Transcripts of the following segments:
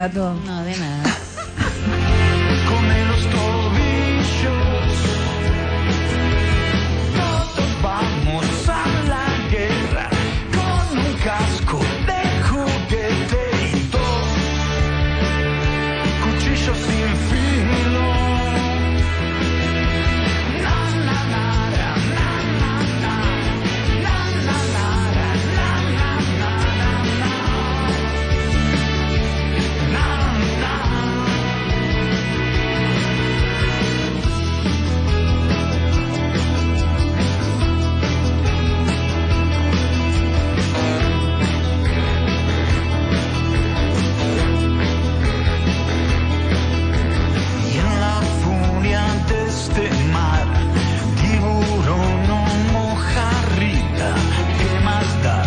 No, de nada. Come los tobillos, todos vamos a la guerra con un casco de jugueteito, cuchillos sin filo. Na, na, na, na, na, na, na, na, na, na, na, na, na. Y en la furia de este mar, tiburón o mojarrita, ¿qué más da?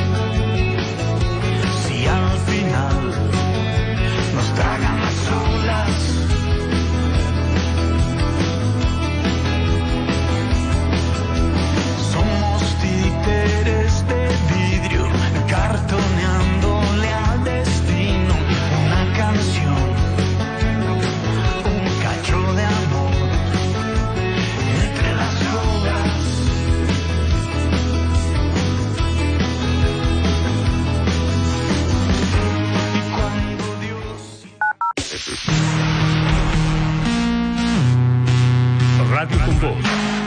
Si al final nos tragan las olas. Somos títeres de vidrio, cartoneándole al destino una canción, un cacho de amor entre las horas. Y cuando Dios... Radio con Voz.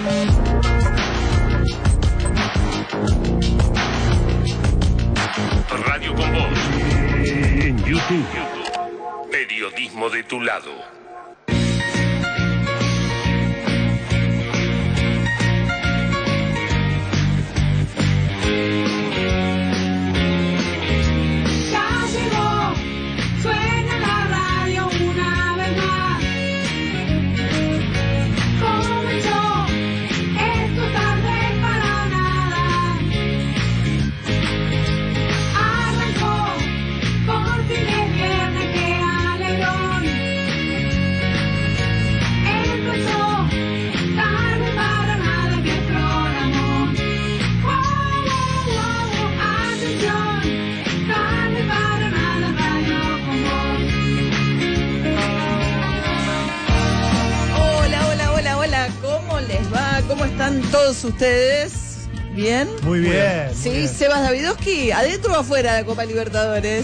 Radio con Voz. En YouTube. Periodismo de tu lado. Ya llegó, suena la radio una vez más. Comenzó, esto es tarde para nada. Arrancó, por fin es viernes, qué alegrón. Empezó, tarde para nada, qué programón. Wow, wow, wow, atención. Tarde para nada, radio con vos. Hola, ¿cómo les va? ¿Cómo están todos ustedes? ¿Bien? Muy bien. Sí, muy bien. Sebas Davidovsky, ¿adentro o afuera de Copa Libertadores?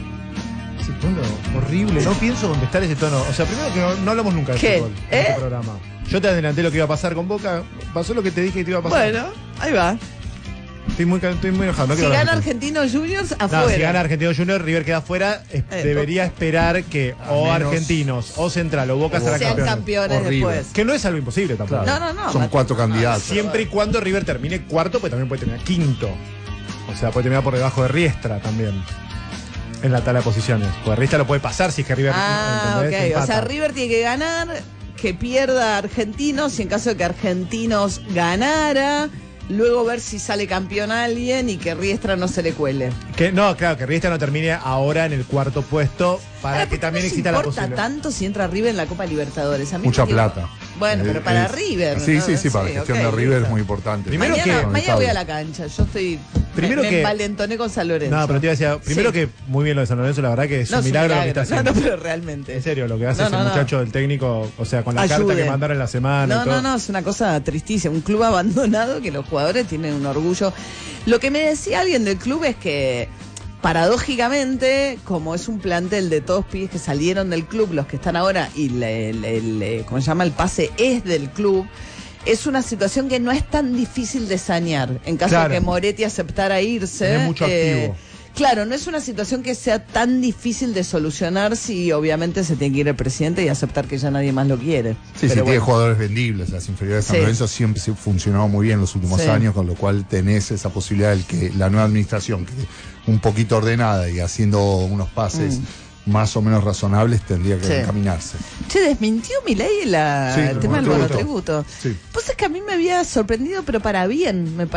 Ese tono horrible. No pienso contestar ese tono. O sea, primero que no hablamos nunca de ¿Qué? fútbol en este programa. Yo te adelanté lo que iba a pasar con Boca. Pasó lo que te dije que te iba a pasar. Bueno, ahí va. Estoy muy enojado. No Si quiero gana hablar de Argentinos Juniors, fútbol. afuera. No, si gana Argentinos Juniors, River queda afuera. Debería esperar que o menos- Argentinos, o Central, o Boca será sean campeón. campeones Horrible. después. Que no es algo imposible tampoco. No. Son 4 candidatos. Siempre y cuando River termine cuarto, pues también puede terminar quinto. O sea, puede terminar por debajo de Riestra también. En la tabla de posiciones. Porque Riestra lo puede pasar si es que River. Ah, ¿entendés? ok. O Empata. sea, River tiene que ganar, que pierda Argentinos, y en caso de que Argentinos ganara, luego ver si sale campeón alguien y que Riestra no se le cuele. No, claro, que Riestra no termine ahora en el cuarto puesto para Ahora, que ¿por qué también no exista se la importa posibilidad. tanto si entra River en la Copa Libertadores? A mí Mucha me quedo- plata. Bueno, pero para Es- River. Sí, ¿no? sí, para la gestión ok, de River listo. es muy importante. Primero Mañana voy a la cancha. Yo estoy. Primero me que- envalentoné con San Lorenzo. No, pero te iba a decir, primero Sí. que muy bien lo de San Lorenzo, la verdad que es No, un milagro lo que está haciendo. No, pero realmente. En serio, lo que hace No, ese no, no. muchacho del técnico, o sea, con la Ayude. carta que mandaron en la semana y todo. No, es una cosa tristísima. Un club abandonado que los jugadores tienen un orgullo. Lo que me decía alguien del club es que, paradójicamente, como es un plantel de todos pibes que salieron del club, los que están ahora, y ¿cómo se llama? El pase es del club. Es una situación que no es tan difícil de sanear. En caso Claro. de que Moretti aceptara irse. Tenés mucho activo. Claro, no es una situación que sea tan difícil de solucionar si obviamente se tiene que ir el presidente y aceptar que ya nadie más lo quiere. Sí, Pero tiene bueno. jugadores vendibles. Las inferiores de San Sí. Lorenzo siempre se funcionó muy bien en los últimos Sí. años, con lo cual tenés esa posibilidad de que la nueva administración, que un poquito ordenada y haciendo unos pases más o menos razonables, tendría que Sí. encaminarse. Che, desmintió Milei Sí, el tema del monotributo. monotributo. Sí. Pues es que a mí me había sorprendido, pero para bien. Me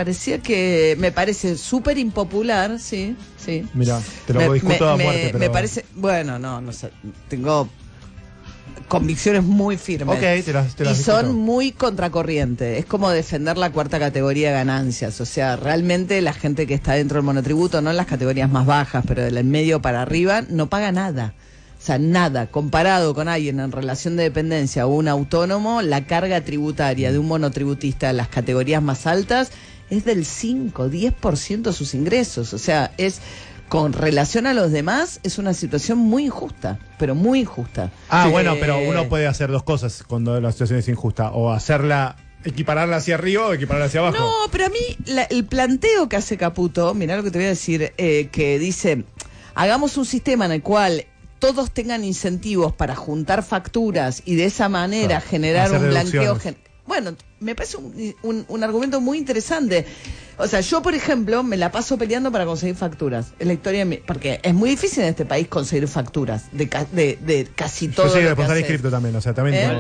parece súper impopular, sí. Mirá, te lo discuto a muerte, pero... Me parece, bueno, no sé, tengo convicciones muy firmes. Ok, te las Y discuto. son muy contracorriente. Es como defender la cuarta categoría de ganancias. O sea, realmente la gente que está dentro del monotributo, no en las categorías más bajas, pero del medio para arriba, no paga nada. sea, nada, comparado con alguien en relación de dependencia o un autónomo, la carga tributaria de un monotributista en las categorías más altas es del 5-10% de sus ingresos. O sea, con relación a los demás, es una situación muy injusta, pero muy injusta. Bueno, pero uno puede hacer dos cosas cuando la situación es injusta, o equipararla hacia arriba o equipararla hacia abajo. No, pero a mí el planteo que hace Caputo, mirá lo que te voy a decir, que dice, hagamos un sistema en el cual todos tengan incentivos para juntar facturas y de esa manera generar hacer un blanqueo. deducciones. Bueno, me parece un argumento muy interesante. O sea, yo, por ejemplo, me la paso peleando para conseguir facturas. Es la historia porque es muy difícil en este país conseguir facturas de casi todo. Yo soy lo que responsable haces. cripto también, o sea, también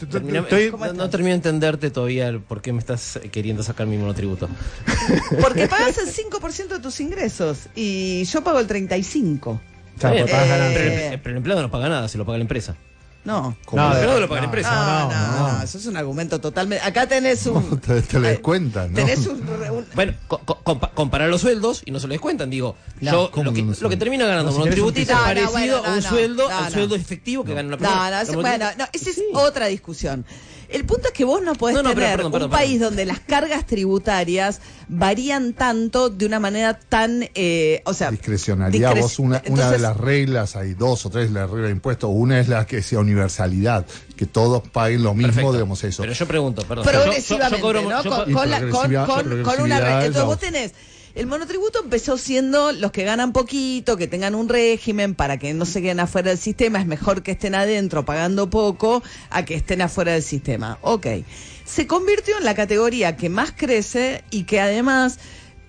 No termino de entenderte todavía por qué me estás queriendo sacar mi monotributo. Porque pagas el 5% de tus ingresos y yo pago el 35%. Está bien, pagas ganancias. Pero el empleado no paga nada, se lo paga la empresa. No. El empleado lo paga la empresa. No, eso es un argumento totalmente. Acá tenés un. Te lo descuentan, ¿no? Tenés un. Bueno, comparar los sueldos y no se lo descuentan, digo. No, yo ¿cómo lo no que termina ganando un si tenés un monotributista es piso. parecido a un sueldo, no, al sueldo efectivo que gana una persona. Esa es otra discusión. El punto es que vos no podés No, tener perdón, un país donde las cargas tributarias varían tanto de una manera tan, discrecionalidad. Vos una de Entonces, las reglas, hay 2 o 3 las reglas de impuestos. Una es la que sea universalidad, que todos paguen lo mismo, Perfecto. digamos eso. Pero yo pregunto, perdón. progresivamente, yo cobro, ¿no? yo- Con y una progresividad, regla. Entonces no. vos tenés. El monotributo empezó siendo los que ganan poquito, que tengan un régimen para que no se queden afuera del sistema. Es mejor que estén adentro pagando poco a que estén afuera del sistema. Ok. Se convirtió en la categoría que más crece y que además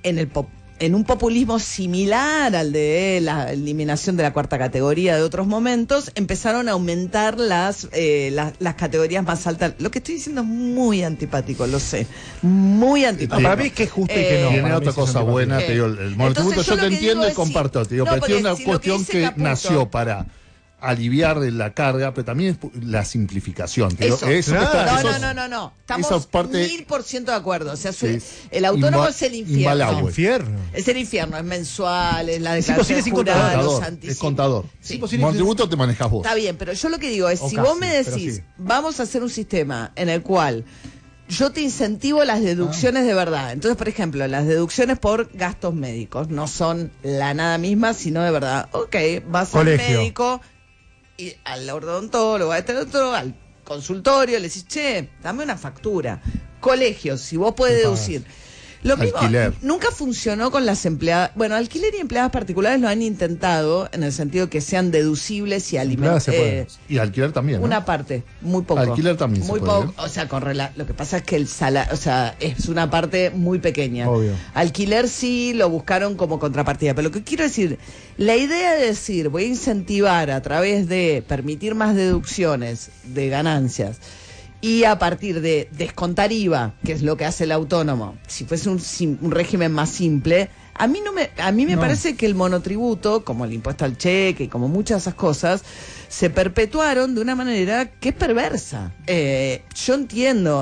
en un populismo similar al de la eliminación de la cuarta categoría de otros momentos, empezaron a aumentar las categorías más altas. Lo que estoy diciendo es muy antipático, lo sé. Muy antipático. Para mí es que es justo y que no. Tiene para mí otra sí es cosa antipático. buena, te digo, el monotributo Entonces, yo yo te lo que entiendo digo y es comparto, te digo, no, pero tiene porque una si lo que cuestión dice que Caputo- nació para aliviar de la carga, pero también es la simplificación. Te digo, Eso. eso que está- eso es- No. Estamos esa parte- 1000% de acuerdo. O sea, Sí. el autónomo Inva- es el infierno. invalable. Infierno. Es el infierno, es mensual, es la Es declaración imposible sin jurada, los Contador, anticipos. es contador. Sí. Monotributo te manejas vos. Está bien, pero yo lo que digo es, O si casi, vos me pero decís, sí. vamos a hacer un sistema en el cual yo te incentivo las deducciones de verdad. Entonces, por ejemplo, las deducciones por gastos médicos no son la nada misma, sino de verdad. Ok, vas Colegio. al médico, y al odontólogo, al consultorio, le decís, che, dame una factura. Colegios, si vos podés Y pagas. deducir. Lo mismo, Alquiler. nunca funcionó con las empleadas. Bueno, alquiler y empleadas particulares lo han intentado en el sentido que sean deducibles y Empleadas se pueden. alimentos. Y alquiler también, ¿no? Una parte, muy poco. Alquiler también se muy puede, poco. O sea, lo que pasa es que el salario, o sea, es una parte muy pequeña. Obvio. Alquiler sí lo buscaron como contrapartida, pero lo que quiero decir, la idea de decir, voy a incentivar a través de permitir más deducciones de ganancias y a partir de descontar IVA, que es lo que hace el autónomo, si fuese un régimen más simple, a mí me parece que el monotributo, como el impuesto al cheque y como muchas de esas cosas, se perpetuaron de una manera que es perversa. Yo entiendo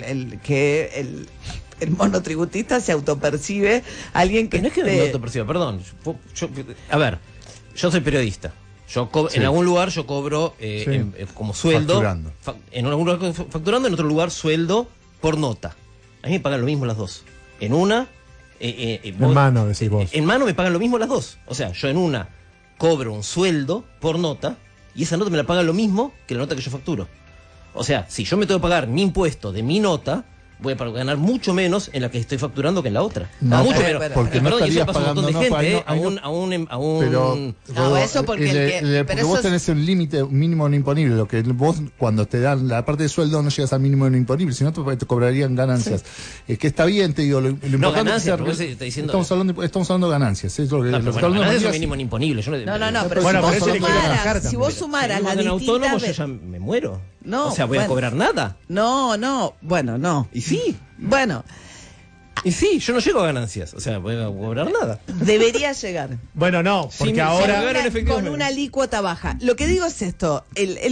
que el monotributista se autopercibe alguien que Que no es que me autoperciba, perdón. A ver, yo soy periodista. Sí. En algún lugar yo cobro como sueldo. Facturando. En algún lugar facturando, en otro lugar sueldo por nota. A mí me pagan lo mismo las dos. En una. En mano, decís vos. En mano me pagan lo mismo las dos. O sea, yo en una cobro un sueldo por nota y esa nota me la pagan lo mismo que la nota que yo facturo. O sea, si yo me tengo que pagar mi impuesto de mi nota, voy a ganar mucho menos en la que estoy facturando que en la otra. No, mucho pero- menos. porque no Perdón, y eso estarías le pasa a un montón de pagando, gente, ahí no- a un Pero, No, eso porque pero porque eso vos es- tenés un límite mínimo no imponible, lo que vos cuando te dan la parte de sueldo no llegas al mínimo no imponible, si no te cobrarían ganancias. Es que está bien, te digo, lo importante ganancias, es que pero vos está diciendo- estamos hablando de ganancias, es lo que No, lo pero que bueno, hablando de ganancias es un ganancias. mínimo imponible. Yo No, pero Bueno, si, por vos eso le quiero bajar sumaras, si también. vos sumaras las en autónomo yo distintas... ya me muero. No, o sea, voy a bueno. cobrar nada. No, bueno, no. Y sí. Bueno, Y sí, yo no llego a ganancias. O sea, voy a cobrar nada. debería llegar. Bueno, no, porque Sí, ahora. sí, en efectivo. Con una alícuota baja. Lo que digo es esto,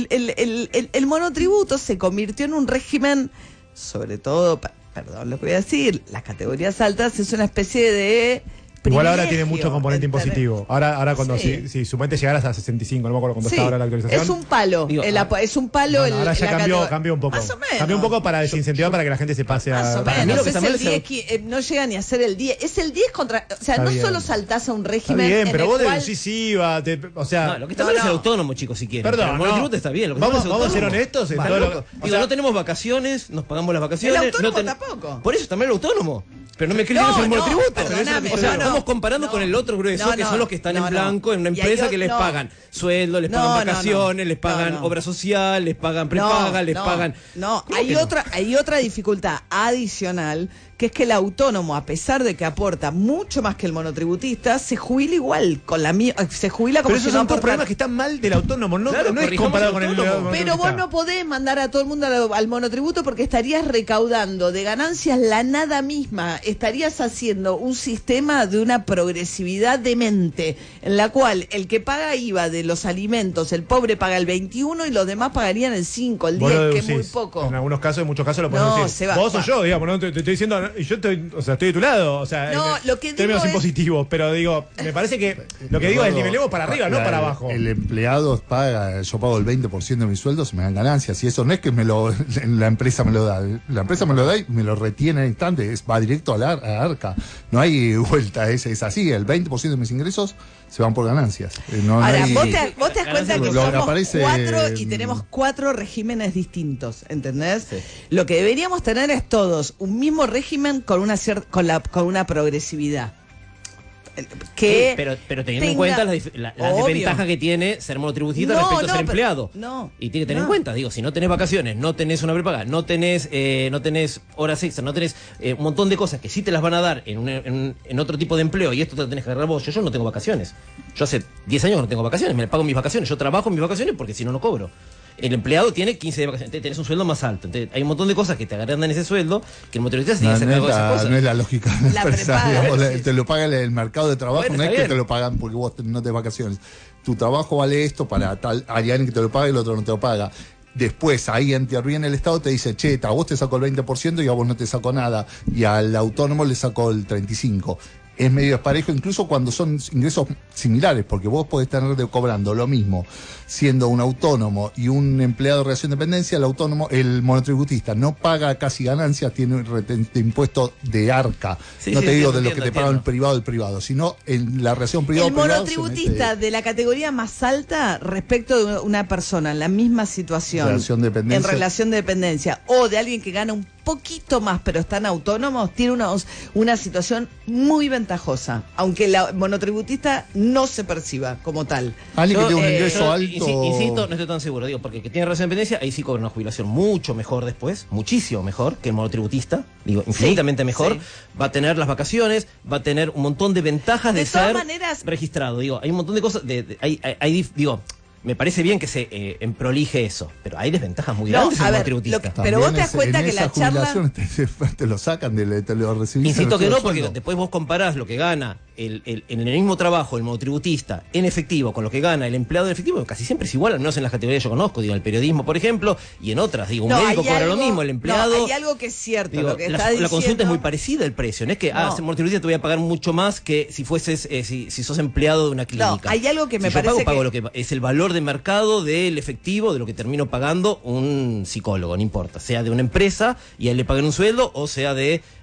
el monotributo se convirtió en un régimen, sobre todo, perdón lo que voy a decir, las categorías altas es una especie de Igual ahora privilegio, tiene mucho componente ¿entendés? impositivo. Ahora cuando Sí. si suponete llegaras a 65, no me acuerdo cuánto Sí, está ahora la actualización. es un palo. Digo, es un palo. No, ahora ya cambió un poco. Más o menos. Cambió un poco para desincentivar para que la gente se pase Más a. o para mí lo menos. que Es está mal el es 10, no llega ni a ser el 10. Es el 10 contra. O sea, Está no bien. solo saltás a un Está régimen. bien, pero en vos el cual- deducís IVA, o sea. No, lo que está No, mal es el no. autónomo, chicos, si quieren. Perdón, Pero el no. monotributo está bien. Lo que está mal es el Vamos a ser autónomo. honestos en Va, todo lo- loco. o Digo, sea- no tenemos vacaciones, nos pagamos las vacaciones. El autónomo no ten- tampoco. Por eso también el autónomo. Pero no me critiques No, el no, monotributo. perdóname, O sea, no, no. estamos comparando No. con el otro grueso, No, que no. son los que están No, en no. blanco en una Y hay empresa que les no. pagan sueldo, les No, pagan no, no. vacaciones, les pagan No, no. obra social, les pagan prepaga, les pagan. No, ¿Cómo hay que no? otra dificultad adicional, que es que el autónomo, a pesar de que aporta mucho más que el monotributista, se jubila igual, se jubila como Pero si esos no son todos aportara. problemas que están mal del autónomo, no, Claro, no es corrijamos comparado el con el autónomo. Pero vos no podés mandar a todo el mundo al monotributo porque estarías recaudando de ganancias la nada misma. Estarías haciendo un sistema de una progresividad demente, en la cual el que paga IVA de los alimentos, el pobre paga el 21 y los demás pagarían el 5, el 10, Vos lo que es muy deducís. poco. En algunos casos, en muchos casos lo podés No, decir. Seba, Vos o va. yo, digamos, no te estoy diciendo, y yo estoy de tu lado, o sea, No, en lo que digo términos es- impositivos, pero digo, me parece que lo que digo es nivelemos para arriba, no para abajo. El empleado paga, yo pago el 20% de mi sueldo, se me dan ganancias. Y eso no es que la empresa me lo da. La empresa me lo da y me lo retiene al instante. Va directo a la arca. No hay vuelta, es así. El 20% de mis ingresos se van por ganancias. No Ahora, hay- vos te das cuenta que Lo- somos aparece, 4 y tenemos 4 regímenes distintos, ¿entendés? Sí. Lo que deberíamos tener es todos un mismo régimen con una progresividad. Que Sí, pero teniendo en tenga- cuenta la Obvio. desventaja que tiene ser monotributista No, respecto a no, ser pero- empleado. no, Y tiene que tener no. en cuenta, digo, si no tenés vacaciones, no tenés una prepaga, no tenés horas extras, no tenés un montón de cosas que sí te las van a dar en otro tipo de empleo y esto te lo tenés que agarrar vos. Yo no tengo vacaciones. Yo hace 10 años que no tengo vacaciones, me pago mis vacaciones. Yo trabajo en mis vacaciones porque si no, no cobro. El empleado tiene 15 de vacaciones, tenés un sueldo más alto. Entonces, hay un montón de cosas que te agrandan ese sueldo que el motorista se tiene No, que hacer no es cargo de esas la, cosas. no es la lógica de la La empresa, prepaga, digamos, sí, te lo paga el mercado de trabajo, Bueno, no es está que bien. te lo pagan porque vos no tenés vacaciones. Tu trabajo vale esto para tal, hay alguien que te lo paga y el otro no te lo paga. Después ahí interviene el Estado, te dice, che, a vos te saco el 20% y a vos no te saco nada, y al autónomo le saco el 35%. Es medio desparejo, incluso cuando son ingresos similares, porque vos podés estar cobrando lo mismo siendo un autónomo y un empleado de relación de dependencia. El monotributista no paga casi ganancias, tiene un retente impuesto de arca. Sí, no sí, te digo entiendo, de lo que te paga el entiendo. privado, sino en la relación privado. El monotributista de la categoría más alta respecto de una persona en la misma situación, Relación de dependencia. en relación de dependencia, o de alguien que gana un poquito más pero están autónomos, tiene una situación muy ventajosa, aunque el monotributista no se perciba como tal. Alguien que Yo, tiene un ingreso yo alto. Insisto, no estoy tan seguro, digo, porque el que tiene relación de dependencia, ahí sí cobra una jubilación mucho mejor después, muchísimo mejor que el monotributista, digo, infinitamente mejor, sí. va a tener las vacaciones, va a tener un montón de ventajas de, De todas ser maneras- registrado, digo, hay un montón de cosas, digo, me parece bien que se prolije eso, pero hay desventajas muy No, grandes en a el ver, monotributista. lo que- pero vos te das cuenta en que esa la charla- jubilación te lo sacan, te lo recibís. Insisto que en el no, porque sueldo. después vos comparás lo que gana en el mismo trabajo el monotributista en efectivo con lo que gana el empleado en efectivo, casi siempre es igual, al menos en las categorías que yo conozco, digo, en el periodismo, por ejemplo, y en otras, digo, un No, médico hay cobra algo- lo mismo, el empleado... no, hay algo que es cierto, digo, lo que la, está la consulta es diciendo- muy parecida el precio, no es que, No. ser monotributista te voy a pagar mucho más que si fueses, si sos empleado de una clínica. hay algo que me Si yo parece pago que- lo que es el valor de mercado del efectivo, de lo que termino pagando un psicólogo, no importa, sea de una empresa y a él le paguen un sueldo, o sea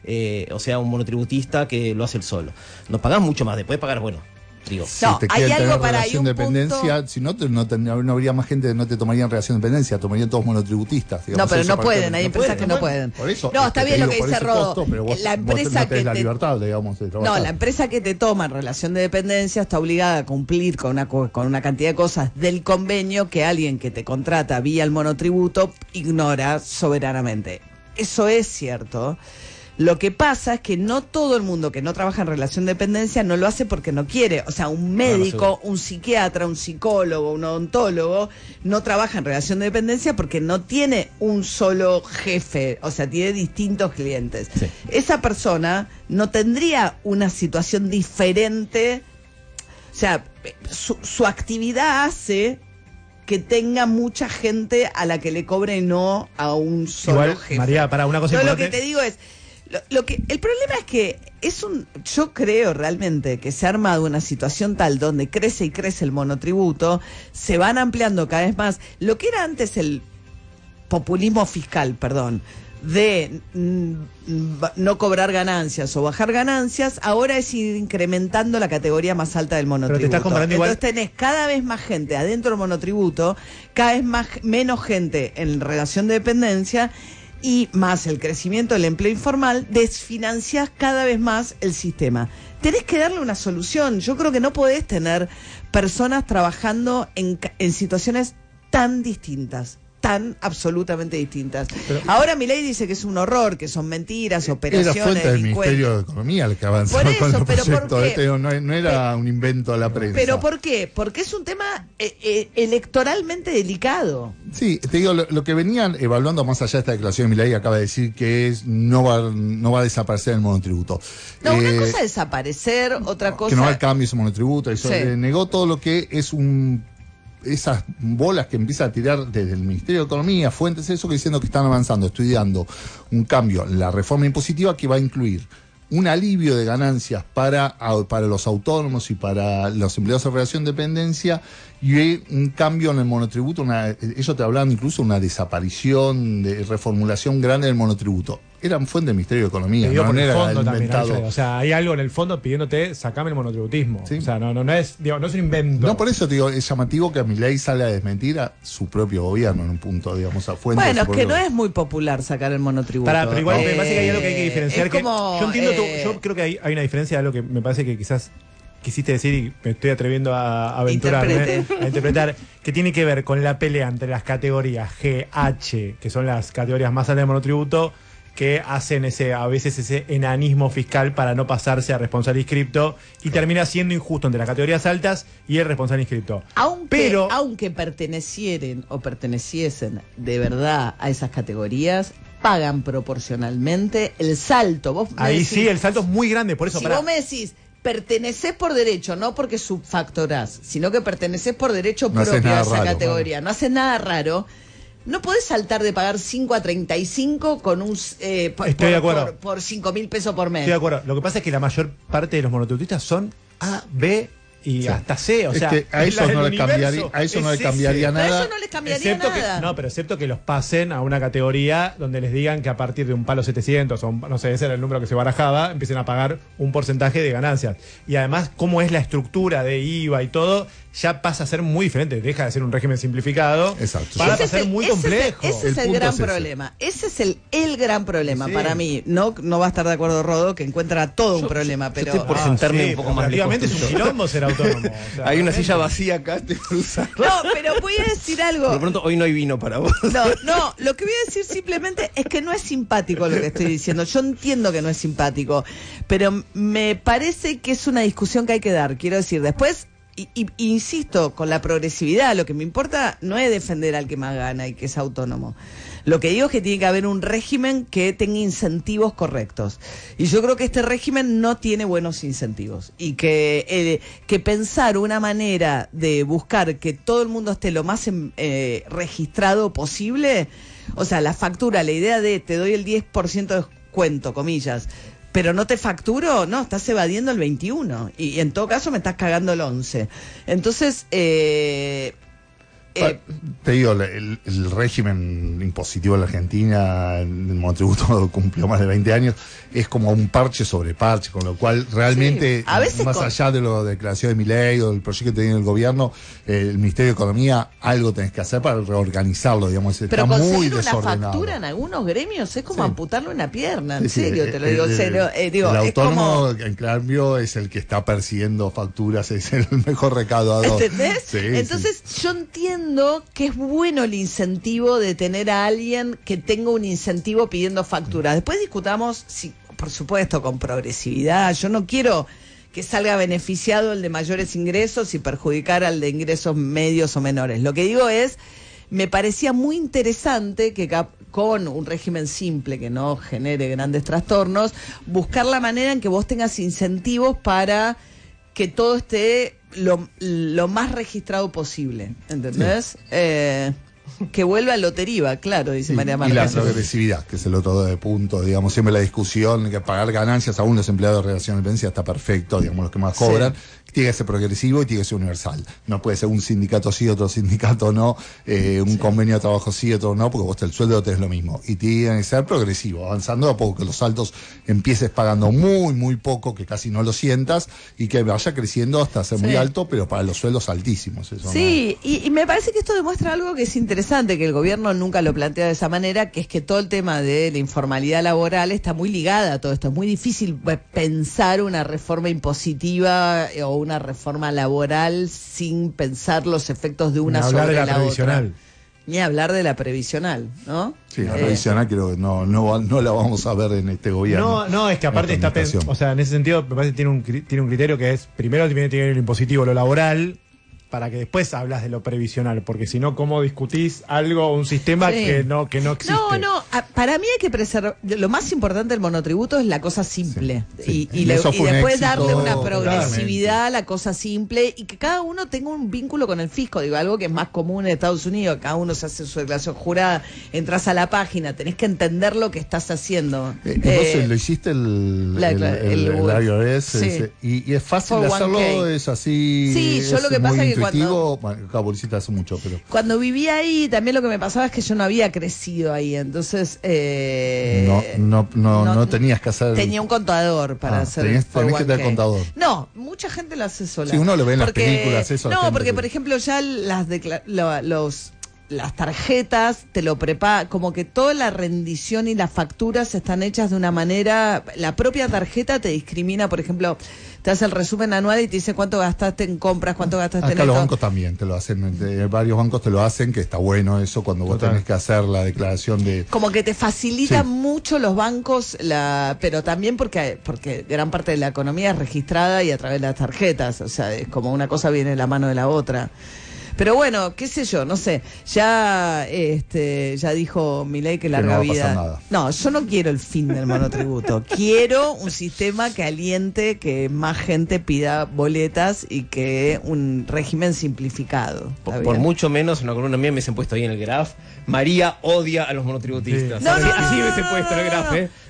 un monotributista que lo hace él solo. No pagás mucho más, después pagar, bueno, digo. Si No, te hay quieren algo tener para- hay relación un de dependencia, punto- si no, no habría más gente que no te tomarían relación de dependencia, tomarían todos monotributistas. No, digamos, pero eso no para pueden, que- hay no empresas que no bueno, pueden. Por eso, No, está te bien lo digo, que por dice ese Rodo. costo, pero vos La no empresa tenés la que te- libertad, digamos, de trabajar. No, la empresa que te toma en relación de dependencia está obligada a cumplir con una cantidad de cosas del convenio que alguien que te contrata vía el monotributo ignora soberanamente. Eso es cierto. Lo que pasa es que no todo el mundo que no trabaja en relación de dependencia no lo hace porque no quiere. O sea, un médico, un psiquiatra, un psicólogo, un odontólogo no trabaja en relación de dependencia porque no tiene un solo jefe, o sea, tiene distintos clientes. Sí. Esa persona no tendría una situación diferente. O sea, su actividad hace que tenga mucha gente a la que le cobre no a un solo Igual, jefe. María, para una cosa Yo lo importante. que te digo es, El problema es que yo creo realmente que se ha armado una situación tal donde crece y crece el monotributo, se van ampliando cada vez más. Lo que era antes el populismo fiscal, de no cobrar ganancias o bajar ganancias, ahora es ir incrementando la categoría más alta del monotributo. Pero te estás comparando Entonces igual. tenés cada vez más gente adentro del monotributo, cada vez menos gente en relación de dependencia, y más el crecimiento del empleo informal, desfinanciás cada vez más el sistema. Tenés que darle una solución. Yo creo que no podés tener personas trabajando en situaciones tan distintas, tan absolutamente distintas. Ahora Milei dice que es un horror, que son mentiras, operaciones, Era fuente del delincuentes. Ministerio de Economía el que avanzaba Por eso, con los pero ¿por proyectos. qué? No era un invento de la prensa. ¿Pero por qué? Porque es un tema electoralmente delicado. Sí, te digo, lo que venían evaluando más allá de esta declaración de Milei, acaba de decir que no va a desaparecer el monotributo. No, una cosa es desaparecer, otra cosa... Que no va al cambio ese monotributo. Eso, Sí. negó todo lo que es esas bolas que empieza a tirar desde el Ministerio de Economía, fuentes, eso, que diciendo que están avanzando, estudiando un cambio, la reforma impositiva que va a incluir un alivio de ganancias para los autónomos y para los empleados en relación de dependencia, y un cambio en el monotributo. Ellos te hablaban incluso de una desaparición, de reformulación grande del monotributo. Eran fuente del Ministerio de Economía, Te digo por el era fondo también, inventado. Alfredo. O sea, hay algo en el fondo pidiéndote, sacame el monotributismo. Sí. O sea, no es un invento. No, por eso te digo, es llamativo que Milei sale a desmentir a su propio gobierno en un punto, digamos, a fuente. Bueno, es que no es muy popular sacar el monotributo. Pero igual me parece que hay algo que hay que diferenciar. Es como, yo entiendo yo creo que hay una diferencia de algo que me parece que quizás quisiste decir y me estoy atreviendo a aventurarme, a interpretar, que tiene que ver con la pelea entre las categorías G, H, que son las categorías más altas del monotributo, que hacen a veces ese enanismo fiscal para no pasarse a responsable inscripto, y termina siendo injusto entre las categorías altas y el responsable inscripto. Aunque perteneciesen de verdad a esas categorías, pagan proporcionalmente el salto. Vos me Ahí decís, sí, el salto es muy grande, por eso si vos me decís, pertenecés por derecho, no porque subfactorás, sino que pertenecés por derecho No haces propio a nada esa raro, categoría, no haces nada raro. No podés saltar de pagar 5 a 35 con un Estoy de acuerdo. por 5.000 pesos por mes. Estoy de acuerdo. Lo que pasa es que la mayor parte de los monotributistas son A, B y hasta C. O Es sea, que a eso el no le universo cambiaría, a eso no le es cambiaría ese. Pero nada. eso no les cambiaría nada. Pero excepto que los pasen a una categoría donde les digan que a partir de un palo 700 o no sé, ese era el número que se barajaba, empiecen a pagar un porcentaje de ganancias. Y además, cómo es la estructura de IVA y todo, ya pasa a ser muy diferente. Deja de ser un régimen simplificado. Exacto. Para Ese ser muy ese complejo. Ese es el punto gran es ese. problema. Ese es el gran problema Sí. para mí. No va a estar de acuerdo Rodo, que encuentra todo un problema, yo pero... estoy por sentarme un poco más Efectivamente es lejos un tuyo. quilombo ser autónomo. O sea, Hay una realmente. silla vacía acá, estoy por usarla. No, pero voy a decir algo. Por lo pronto, hoy no hay vino para vos. No, lo que voy a decir simplemente es que no es simpático lo que estoy diciendo. Yo entiendo que no es simpático, pero me parece que es una discusión que hay que dar. Quiero decir, después, insisto, con la progresividad, lo que me importa no es defender al que más gana y que es autónomo. Lo que digo es que tiene que haber un régimen que tenga incentivos correctos. Y yo creo que este régimen no tiene buenos incentivos. Y que pensar una manera de buscar que todo el mundo esté lo más registrado posible, o sea, la factura, la idea de te doy el 10% de descuento, comillas, pero no te facturo, no, estás evadiendo el 21. Y en todo caso me estás cagando el 11. Entonces... te digo, el régimen impositivo de la Argentina, el monotributo cumplió más de 20 años, es como un parche sobre parche, con lo cual realmente, Sí, a veces más allá de la declaración de Milei o del proyecto que tiene el gobierno, el Ministerio de Economía, algo tenés que hacer para reorganizarlo, digamos, Pero está muy conseguir una desordenado. factura en algunos gremios es como Sí. amputarle una pierna, en Sí, sí, serio, te lo digo. Digo, el es autónomo, como... en cambio, es el que está persiguiendo facturas, es el mejor recaudador. ¿Entendés? Sí, Entonces yo entiendo que es bueno el incentivo de tener a alguien que tenga un incentivo pidiendo facturas. Después discutamos, si, por supuesto, con progresividad. Yo no quiero que salga beneficiado el de mayores ingresos y perjudicar al de ingresos medios o menores. Lo que digo es, me parecía muy interesante que con un régimen simple que no genere grandes trastornos, buscar la manera en que vos tengas incentivos para que todo esté lo más registrado posible, ¿entendés? Que vuelva al loteriva, claro, dice Sí, María y Marta. la progresividad, que es el otro de punto, digamos, siempre la discusión, que pagar ganancias, aún los empleados de relación de dependencia está perfecto, digamos, los que más cobran, tiene que ser progresivo y tiene que ser universal. No puede ser un sindicato sí, otro sindicato no, un convenio de trabajo sí, otro no, porque vos el sueldo tenés lo mismo. Y tiene que ser progresivo, avanzando a poco, que los saltos empieces pagando muy, muy poco, que casi no lo sientas, y que vaya creciendo hasta ser muy alto, pero para los sueldos altísimos. Eso Sí, y me parece que esto demuestra algo que es interesante, que el gobierno nunca lo plantea de esa manera, que es que todo el tema de la informalidad laboral está muy ligada a todo esto. Es muy difícil pensar una reforma impositiva o una reforma laboral sin pensar los efectos de una sobre la previsional. otra. Ni hablar de la previsional, ¿no? Sí, la previsional creo que no la vamos a ver en este gobierno. No, es que aparte Esta está administración. o sea, en ese sentido me parece que tiene un criterio que es, primero tiene que tener lo impositivo, lo laboral, para que después hablas de lo previsional, porque si no, ¿cómo discutís algo, un sistema Sí. que no existe? Para mí hay que preservar, lo más importante del monotributo es la cosa simple, Sí. y Y eso fue un después éxito, darle una claramente. progresividad a la cosa simple y que cada uno tenga un vínculo con el fisco, digo, algo que es más común en Estados Unidos, cada uno se hace su declaración jurada, entras a la página, tenés que entender lo que estás haciendo. Vos lo hiciste el IRS, Sí. y es fácil de 401k. hacerlo, es así. Sí, yo es lo que pasa muy es que intuitivo. Bueno, acá Borisita hace mucho, pero Cuando vivía ahí, también lo que me pasaba es que yo no había crecido ahí, entonces no tenías que hacer. tenía un contador para hacer tenés que 401k. tener contador. No, mucha gente lo hace sola. Sí, uno lo ve en las películas, eso, la No, gente porque que- por ejemplo ya las tarjetas te lo prepara, como que toda la rendición y las facturas están hechas de una manera, la propia tarjeta te discrimina, por ejemplo, te hace el resumen anual y te dice cuánto gastaste en compras, cuánto gastaste Acá en los esto. bancos también te lo hacen, varios bancos te lo hacen, que está bueno eso cuando vos Total. tenés que hacer la declaración de. Como que te facilitan Sí. mucho los bancos, pero también porque gran parte de la economía es registrada y a través de las tarjetas, o sea, es como una cosa viene de la mano de la otra. Pero bueno, qué sé yo, no sé. Ya dijo Milei que larga no va a pasar vida. nada. No, yo no quiero el fin del monotributo. Quiero un sistema que aliente que más gente pida boletas y que un régimen simplificado. ¿Está Por bien? mucho menos, una columna mía me hubiesen puesto ahí en el graph. María odia a los monotributistas. Sí. No, Así, no, así no, hubiese no, puesto no, el graph, no. ¿eh?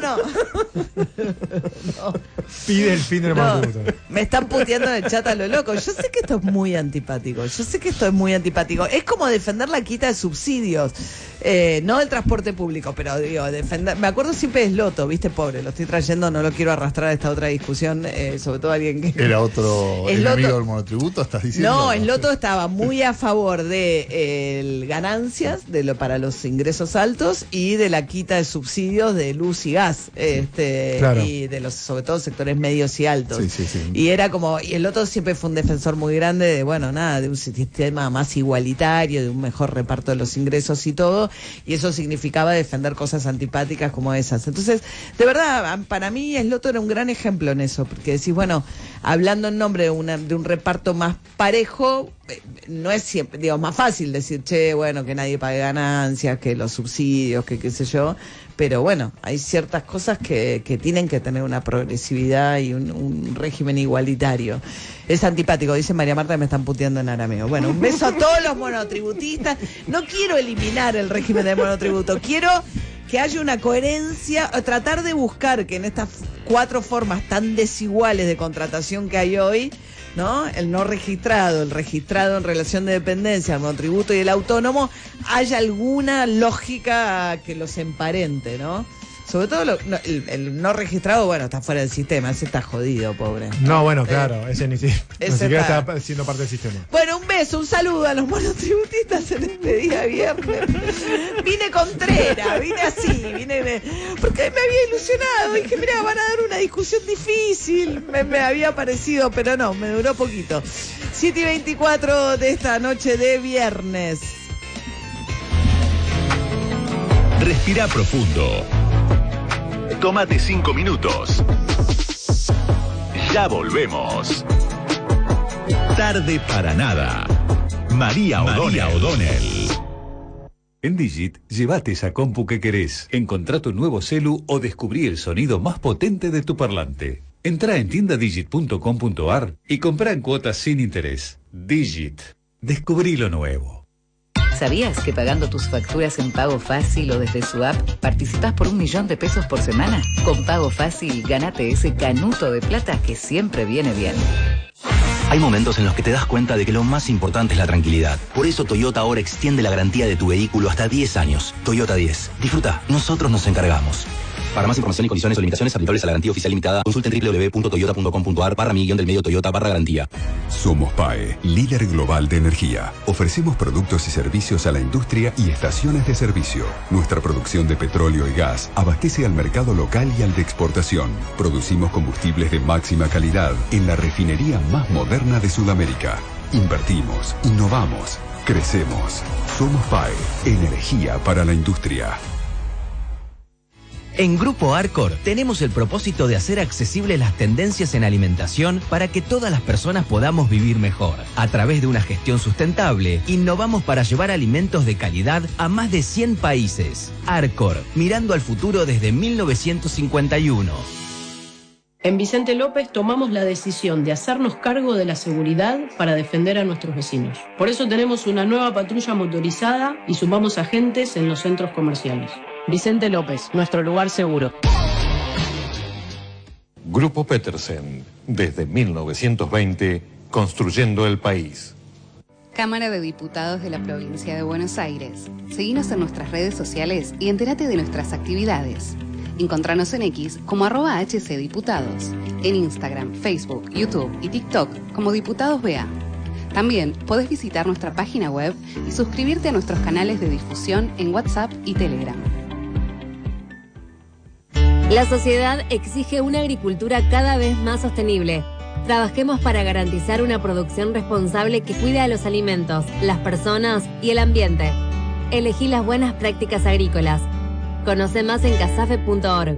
No. Pide el fin del No, monotributo. me están puteando en el chat a lo loco. Yo sé que esto es muy antipático. Es como defender la quita de subsidios. No del transporte público, pero digo, defender. Me acuerdo siempre de Sloto, viste, pobre, lo estoy trayendo, no lo quiero arrastrar a esta otra discusión, sobre todo alguien que. ¿Era otro Sloto- enemigo del monotributo? ¿Estás diciendo? No, Sloto estaba muy a favor de ganancias para los ingresos altos y de la quita de subsidios de luz y gas, Claro. y de los, sobre todo, sectores medios y altos. Sí. Y era como, y Sloto siempre fue un defensor muy grande de, bueno, nada, de un sistema más igualitario, de un mejor reparto de los ingresos y todo, y eso significaba defender cosas antipáticas como esas. Entonces, de verdad, para mí Sloto era un gran ejemplo en eso, porque decís, bueno, hablando en nombre de un reparto más parejo, no es siempre, digo, más fácil decir, che, bueno, que nadie pague ganancias, que los subsidios, que qué sé yo, pero bueno, hay ciertas cosas que tienen que tener una progresividad y un régimen igualitario. Es antipático, dice María Marta, que me están puteando en arameo. Bueno, un beso a todos los monotributistas. No quiero eliminar el régimen del monotributo, quiero que haya una coherencia, tratar de buscar que en estas 4 formas tan desiguales de contratación que hay hoy, ¿no? El no registrado, el registrado en relación de dependencia, el monotributo y el autónomo, haya alguna lógica que los emparente, ¿no? Sobre todo el no registrado, bueno, está fuera del sistema, ese está jodido, pobre. No, bueno, claro, ese ni siquiera está- está siendo parte del sistema. Bueno, un beso, un saludo a los monotributistas en este día viernes. Vine contrera, vine así, porque me había ilusionado, dije, mira, van a dar una discusión difícil, me había parecido, pero no, me duró poquito. 7:24 de esta noche de viernes. Respira profundo. Tómate 5 minutos. Ya volvemos. Tarde para nada. María O'Donnell. En Digit, llévate esa compu que querés. Encontrá tu nuevo celu o descubrí el sonido más potente de tu parlante. Entrá en tiendadigit.com.ar y comprá en cuotas sin interés. Digit. Descubrí lo nuevo. ¿Sabías que pagando tus facturas en Pago Fácil o desde su app participás por 1 millón de pesos por semana? Con Pago Fácil, ganate ese canuto de plata que siempre viene bien. Hay momentos en los que te das cuenta de que lo más importante es la tranquilidad. Por eso Toyota ahora extiende la garantía de tu vehículo hasta 10 años. Toyota 10. Disfruta, nosotros nos encargamos. Para más información y condiciones o limitaciones aplicables a la garantía oficial limitada, consulten www.toyota.com.ar/millón-del-medio Toyota /garantía. Somos PAE, líder global de energía. Ofrecemos productos y servicios a la industria y estaciones de servicio. Nuestra producción de petróleo y gas abastece al mercado local y al de exportación. Producimos combustibles de máxima calidad en la refinería más moderna de Sudamérica. Invertimos, innovamos, crecemos. Somos PAE, energía para la industria. En Grupo Arcor tenemos el propósito de hacer accesibles las tendencias en alimentación para que todas las personas podamos vivir mejor. A través de una gestión sustentable, innovamos para llevar alimentos de calidad a más de 100 países. Arcor, mirando al futuro desde 1951. En Vicente López tomamos la decisión de hacernos cargo de la seguridad para defender a nuestros vecinos. Por eso tenemos una nueva patrulla motorizada y sumamos agentes en los centros comerciales. Vicente López, nuestro lugar seguro. Grupo Petersen, desde 1920, construyendo el país. Cámara de Diputados de la Provincia de Buenos Aires. Seguinos en nuestras redes sociales y entérate de nuestras actividades. Encontranos en X como @HCDiputados. En Instagram, Facebook, YouTube y TikTok como Diputados BA. También podés visitar nuestra página web y suscribirte a nuestros canales de difusión en WhatsApp y Telegram. La sociedad exige una agricultura cada vez más sostenible. Trabajemos para garantizar una producción responsable que cuide a los alimentos, las personas y el ambiente. Elegí las buenas prácticas agrícolas. Conoce más en casafe.org.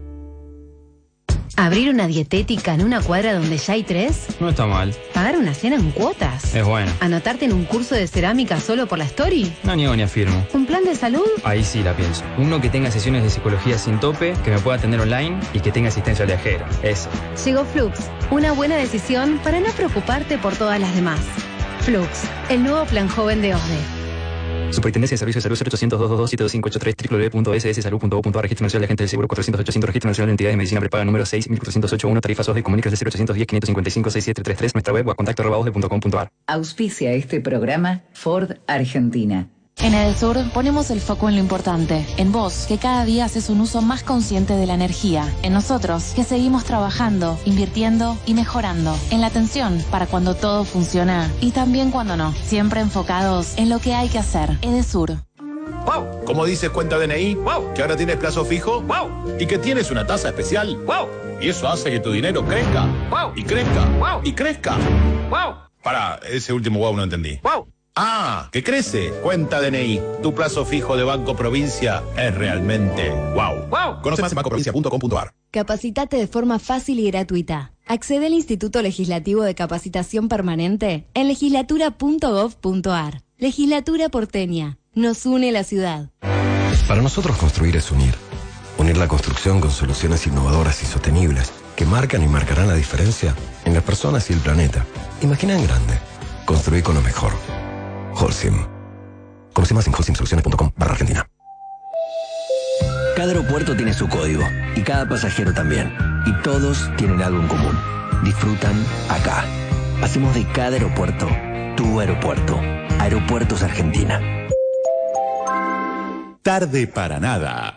¿Abrir una dietética en una cuadra donde ya hay 3? No está mal. ¿Pagar una cena en cuotas? Es bueno. ¿Anotarte en un curso de cerámica solo por la story? No niego ni afirmo. ¿Un plan de salud? Ahí sí la pienso. Uno que tenga sesiones de psicología sin tope, que me pueda atender online y que tenga asistencia viajera. Eso. Llegó Flux. Una buena decisión para no preocuparte por todas las demás. Flux, el nuevo plan joven de OSDE. Superintendencia de Servicios de Salud 0800-222-7583 www.sssalud.gov.ar. Registro Nacional de Agentes del Seguro 400-800. Registro Nacional de Entidades de Medicina Prepaga número 6.408.1. Tarifas OSDE. Comunicas de 0810-555-6733. Nuestra web o a contacto@osde.com.ar. Auspicia este programa Ford Argentina. En Edesur ponemos el foco en lo importante, en vos, que cada día haces un uso más consciente de la energía, en nosotros, que seguimos trabajando, invirtiendo y mejorando, en la atención para cuando todo funciona y también cuando no, siempre enfocados en lo que hay que hacer. Edesur. ¡Wow! ¿Cómo dices cuenta DNI? ¡Wow! ¿Que ahora tienes plazo fijo? ¡Wow! ¿Y que tienes una tasa especial? ¡Wow! Y eso hace que tu dinero crezca. ¡Wow! Y crezca. ¡Wow! Y crezca. ¡Wow! Pará, ese último wow no entendí. ¡Wow! ¡Ah! ¡Que crece! Cuenta DNI. Tu plazo fijo de Banco Provincia es realmente wow. ¡Wow! Conoce más en bancoprovincia.com.ar. Capacitate de forma fácil y gratuita. Accede al Instituto Legislativo de Capacitación Permanente en legislatura.gov.ar. Legislatura porteña. Nos une la ciudad. Para nosotros construir es unir. Unir la construcción con soluciones innovadoras y sostenibles que marcan y marcarán la diferencia en las personas y el planeta. Imagina en grande. Construir con lo mejor. Holcim. Conoce más en holcimsoluciones.com/Argentina. Cada aeropuerto tiene su código y cada pasajero también. Y todos tienen algo en común. Disfrutan acá. Hacemos de cada aeropuerto tu aeropuerto. Aeropuertos Argentina. Tarde para nada.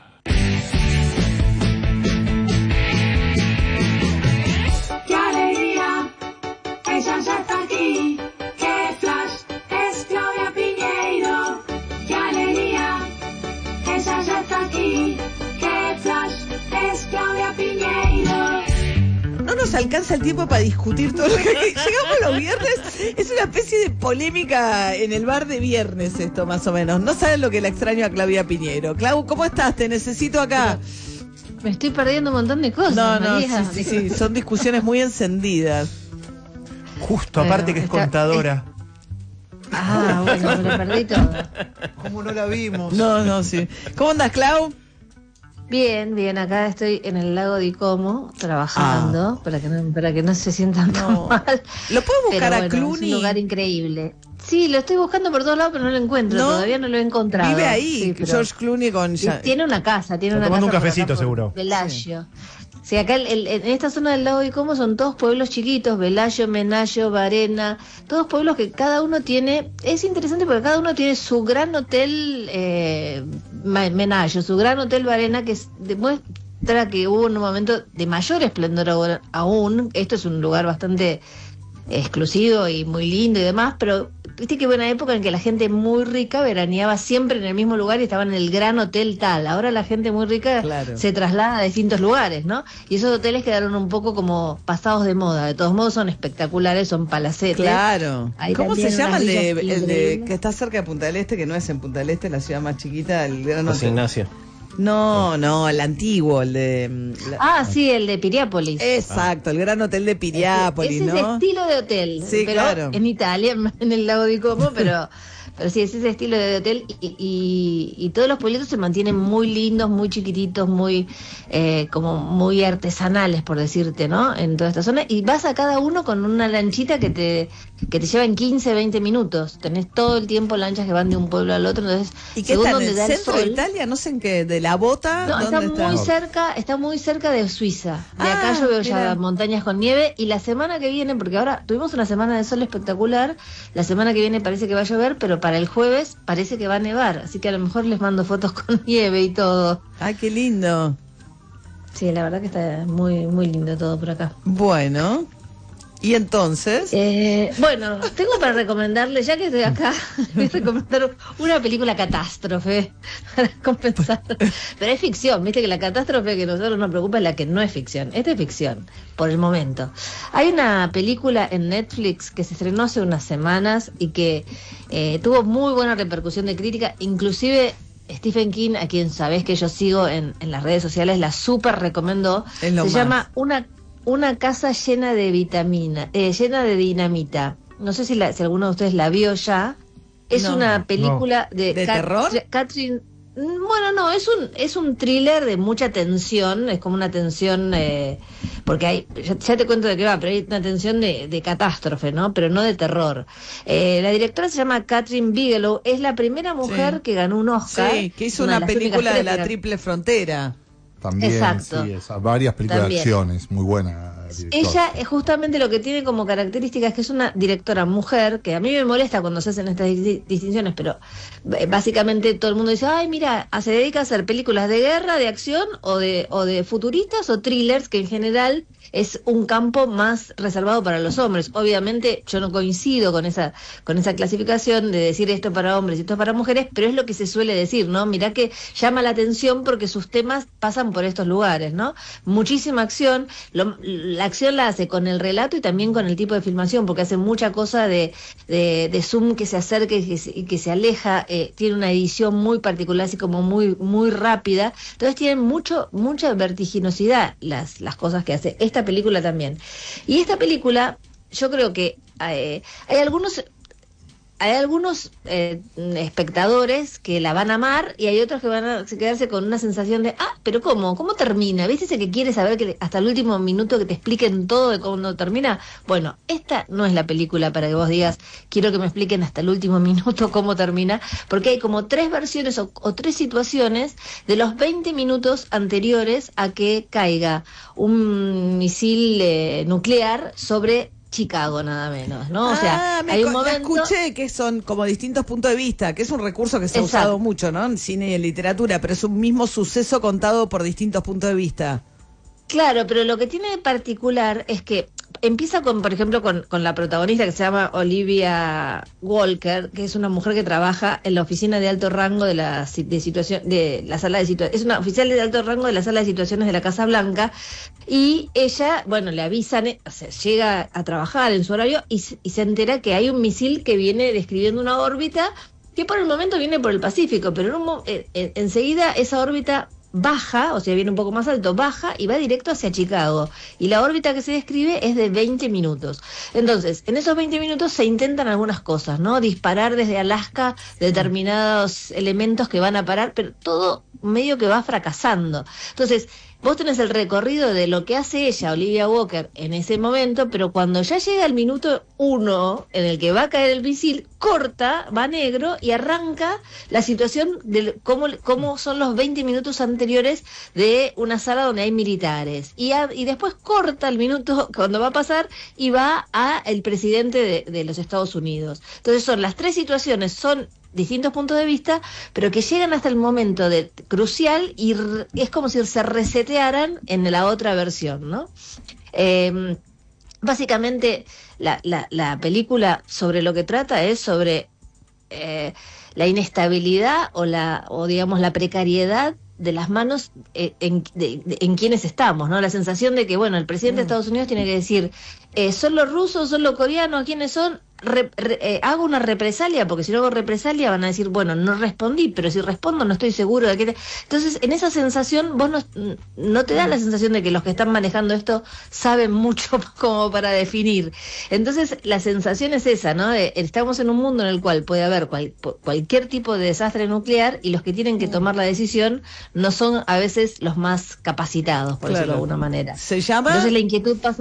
¡Qué alegría! Ella ya está aquí. ¡Qué flash! Es Claudia Piñeiro. ¡Qué alegría! Ella ya está aquí. ¡Qué flash! Es Claudia Piñeiro. No nos alcanza el tiempo para discutir todo lo que llegamos los viernes. Es una especie de polémica en el bar de viernes esto, más o menos. No saben lo que le extraño a Claudia Piñeiro. Clau, ¿cómo estás? Te necesito acá. Me estoy perdiendo un montón de cosas. No, María. sí, son discusiones muy encendidas. Justo, aparte que es contadora. Bueno, me lo perdí todo. ¿Cómo no la vimos? No, sí. ¿Cómo andas, Clau? Bien, acá estoy en el lago de Como trabajando para que no se sientan tan mal. ¿Lo puedo buscar Pero a bueno, Clooney? Es un lugar increíble. Sí, lo estoy buscando por todos lados, pero no lo encuentro. ¿No? Todavía no lo he encontrado. Vive ahí, Sí, pero- George Clooney con... Tiene una casa, tiene una casa. Tomando un por cafecito, acá, por seguro. Velallo. Sí, acá en esta zona del lago de Como son todos pueblos chiquitos, Velallo, Menallo, Varena, todos pueblos que cada uno tiene, es interesante porque cada uno tiene su gran hotel Menallo, su gran hotel Varena, que demuestra que hubo un momento de mayor esplendor aún. Esto es un lugar bastante exclusivo y muy lindo y demás, pero viste que hubo una época en que la gente muy rica veraneaba siempre en el mismo lugar y estaba en el gran hotel tal. Ahora la gente muy rica se traslada a distintos lugares, ¿no? Y esos hoteles quedaron un poco como pasados de moda. De todos modos son espectaculares, son palacetes. Claro. Hay ¿Cómo se también llama unas villas el de increíbles. que está cerca de Punta del Este, que no es en Punta del Este, la ciudad más chiquita, el gran José hotel? Ignacio. No, el antiguo, el de... Sí, el de Piriápolis. Exacto, el gran hotel de Piriápolis, Ese es ¿no? estilo de hotel, Sí, pero claro. en Italia, en el lago di Como, pero sí, es ese estilo de hotel y todos los pueblitos se mantienen muy lindos, muy chiquititos, muy como muy artesanales, por decirte, ¿no? En toda esta zona, y vas a cada uno con una lanchita que te lleva en 15, 20 minutos. Tenés todo el tiempo lanchas que van de un pueblo al otro, entonces ¿Y qué según está en donde el da el centro de sol- Italia? No sé en qué, de la Bota. No, está ¿dónde muy cerca de Suiza. De acá yo veo ya mira. montañas con nieve y la semana que viene, porque ahora tuvimos una semana de sol espectacular, la semana que viene parece que va a llover, pero para el jueves parece que va a nevar, así que a lo mejor les mando fotos con nieve y todo. Ay, qué lindo. Sí, la verdad que está muy muy lindo todo por acá. Bueno, y entonces... Bueno, tengo para recomendarles, ya que estoy acá, voy a recomendar una película catástrofe para compensar. Pero es ficción, viste que la catástrofe que a nosotros nos preocupa es la que no es ficción. Esta es ficción, por el momento. Hay una película en Netflix que se estrenó hace unas semanas y que tuvo muy buena repercusión de crítica, inclusive... Stephen King, a quien sabés que yo sigo en las redes sociales, la súper recomendó. Se llama Una casa llena de llena de dinamita. No sé si alguno de ustedes la vio ya. Es una película de terror. Catherine. Bueno, no, es un thriller de mucha tensión, es como una tensión, porque hay, ya te cuento de qué va, pero hay una tensión de catástrofe, ¿no? Pero no de terror. La directora se llama Catherine Bigelow, es la primera mujer que ganó un Oscar. Sí, que hizo una de una las película únicas de tres la que- Triple Frontera. También, Exacto. sí, varias películas También. de acciones, muy buena directora. Ella es justamente lo que tiene como característica es que es una directora mujer, que a mí me molesta cuando se hacen estas distinciones, pero básicamente todo el mundo dice, ay, mira, se dedica a hacer películas de guerra, de acción o de futuristas o thrillers, que en general es un campo más reservado para los hombres. Obviamente yo no coincido con esa clasificación de decir esto para hombres y esto para mujeres, pero es lo que se suele decir, ¿no? Mirá que llama la atención porque sus temas pasan por estos lugares, ¿no? Muchísima acción, la acción la hace con el relato y también con el tipo de filmación, porque hace mucha cosa de zoom que se acerca y que se aleja, tiene una edición muy particular, así como muy, muy rápida, entonces tienen mucha vertiginosidad las cosas que hace. Esta película también. Y esta película, yo creo que hay algunos espectadores que la van a amar y hay otros que van a quedarse con una sensación de, pero ¿cómo termina? ¿Viste ese que quiere saber que hasta el último minuto que te expliquen todo de cómo termina? Bueno, esta no es la película para que vos digas, quiero que me expliquen hasta el último minuto cómo termina, porque hay como 3 versiones o 3 situaciones de los 20 minutos anteriores a que caiga un misil nuclear sobre Chicago, nada menos, ¿no? O sea, hay un momento... Escuché que son como distintos puntos de vista, que es un recurso que se ha Exacto. usado mucho, ¿no? En cine y en literatura, pero es un mismo suceso contado por distintos puntos de vista. Claro, pero lo que tiene de particular es que empieza con, por ejemplo, con la protagonista que se llama Olivia Walker, que es una mujer que trabaja en la oficina de alto rango de la situación, de la sala de situaciones, es una oficial de alto rango de la sala de situaciones de la Casa Blanca, y ella, bueno, le avisan, o sea, llega a trabajar en su horario y se entera que hay un misil que viene describiendo una órbita que por el momento viene por el Pacífico, pero enseguida esa órbita baja, o sea, viene un poco más alto, baja y va directo hacia Chicago. Y la órbita que se describe es de 20 minutos. Entonces, en esos 20 minutos se intentan algunas cosas, ¿no? Disparar desde Alaska determinados elementos que van a parar, pero todo medio que va fracasando. Entonces, vos tenés el recorrido de lo que hace ella, Olivia Walker, en ese momento, pero cuando ya llega el minuto 1 en el que va a caer el misil, corta, va negro y arranca la situación de cómo son los 20 minutos anteriores de una sala donde hay militares. Y después corta el minuto cuando va a pasar y va a el presidente de los Estados Unidos. Entonces son las tres situaciones, son distintos puntos de vista, pero que llegan hasta el momento crucial y es como si se resetearan en la otra versión, ¿no? Básicamente la película sobre lo que trata es sobre la inestabilidad o digamos la precariedad de las manos en quienes estamos, ¿no? La sensación de que, bueno, el presidente de Estados Unidos tiene que decir, ¿son los rusos, son los coreanos, quiénes son? Hago una represalia, porque si no hago represalia van a decir, bueno, no respondí, pero si respondo no estoy seguro de que... Entonces, en esa sensación, vos no te da la sensación de que los que están manejando esto saben mucho como para definir. Entonces, la sensación es esa, ¿no? Estamos en un mundo en el cual puede haber cualquier tipo de desastre nuclear y los que tienen que tomar la decisión no son a veces los más capacitados, por decirlo de alguna manera. ¿Se llama? Entonces la inquietud pasa...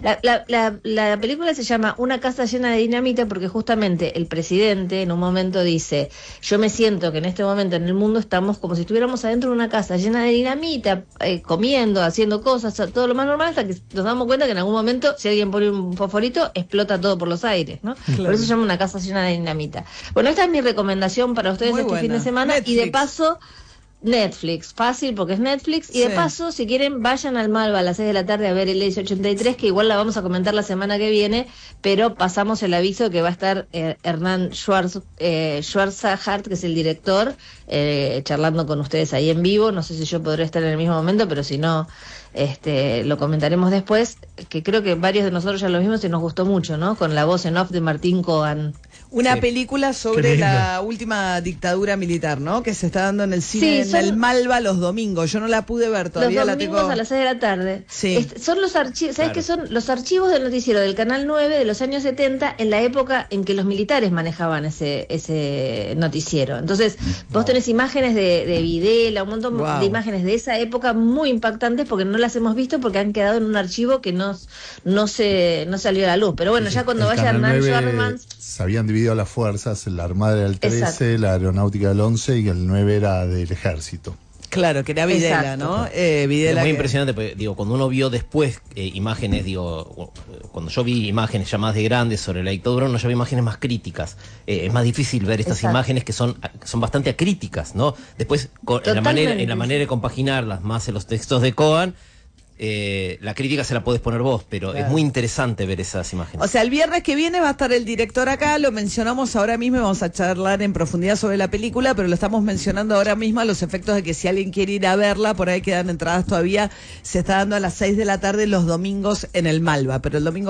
La película se llama Una casa llena de dinamita, porque justamente el presidente en un momento dice, yo me siento que en este momento en el mundo estamos como si estuviéramos adentro de una casa llena de dinamita, comiendo, haciendo cosas, todo lo más normal, hasta que nos damos cuenta que en algún momento si alguien pone un fosforito explota todo por los aires, ¿no? Claro. Por eso se llama Una casa llena de dinamita. Bueno, esta es mi recomendación para ustedes fin de semana. Netflix. Y de paso Netflix, fácil porque es Netflix, y de paso, si quieren, vayan al Malva a las 6 de la tarde a ver el LS83, que igual la vamos a comentar la semana que viene, pero pasamos el aviso que va a estar Hernán Schwarzhart, que es el director, charlando con ustedes ahí en vivo. No sé si yo podré estar en el mismo momento, pero si no, lo comentaremos después, que creo que varios de nosotros ya lo vimos y nos gustó mucho, ¿no? Con la voz en off de Martín Cohen. Una película sobre la última dictadura militar, ¿no? Que se está dando en el cine, en el Malva los domingos. Yo no la pude ver todavía. Los domingos a las 6 de la tarde. Sí. Son los archivos, ¿sabes qué son? Los archivos del noticiero del Canal 9 de los años 70, en la época en que los militares manejaban ese noticiero. Entonces, vos tenés imágenes de Videla, un montón de imágenes de esa época muy impactantes, porque no las hemos visto, porque han quedado en un archivo que no salió a la luz. Pero bueno, ya cuando vaya Hernán Schwartzman... Se habían dividido las fuerzas, la Armada era el 13, exacto, la Aeronáutica del 11 y el 9 era del Ejército. Claro, que era Videla, exacto, ¿no? Videla es muy impresionante, porque, digo, cuando uno vio después imágenes, cuando yo vi imágenes ya más de grandes sobre la dictadura, uno ya ve imágenes más críticas. Es más difícil ver estas imágenes que son bastante acríticas, ¿no? Después, en la manera de compaginarlas más en los textos de Cohen, la crítica se la podés poner vos, pero es muy interesante ver esas imágenes. O sea, el viernes que viene va a estar el director acá, lo mencionamos ahora mismo y vamos a charlar en profundidad sobre la película, pero lo estamos mencionando ahora mismo a los efectos de que si alguien quiere ir a verla, por ahí quedan entradas todavía, se está dando a las 6 de la tarde los domingos en el Malva, pero el domingo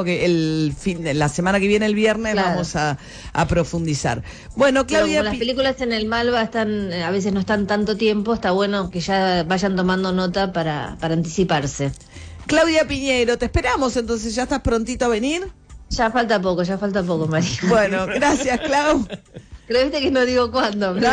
la semana que viene, el viernes, vamos a profundizar. Bueno, Claudia... Como las películas en el Malva a veces no están tanto tiempo, está bueno que ya vayan tomando nota para anticiparse. Claudia Piñeiro, te esperamos entonces, ¿ya estás prontito a venir? Ya falta poco, María. Bueno, gracias, Clau. Creíste que no digo cuándo. No.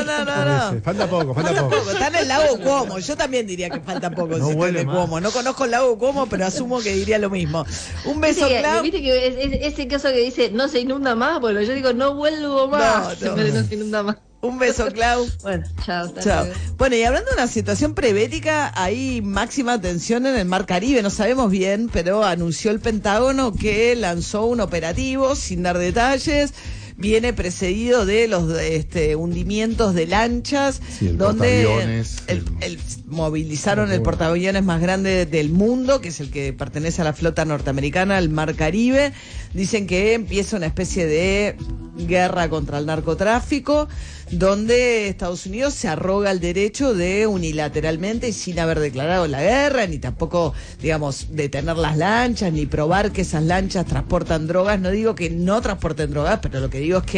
Falta poco. Está en el lago Cuomo. Yo también diría que falta poco. No vuelve Cuomo. No conozco el lago Cuomo, pero asumo que diría lo mismo. Un beso, Clau. ¿Viste que ese caso que dice no se inunda más? Bueno, yo digo no vuelvo más. No se inunda más. Un beso, Clau. Bueno, chao. Bueno, y hablando de una situación prebética, hay máxima tensión en el Mar Caribe, no sabemos bien, pero anunció el Pentágono que lanzó un operativo, sin dar detalles. Viene precedido de los hundimientos de lanchas, donde movilizaron el portaaviones más grande del mundo, que es el que pertenece a la flota norteamericana, el Mar Caribe. Dicen que empieza una especie de guerra contra el narcotráfico, donde Estados Unidos se arroga el derecho de unilateralmente y sin haber declarado la guerra, ni tampoco, digamos, detener las lanchas, ni probar que esas lanchas transportan drogas. No digo que no transporten drogas, pero lo que digo es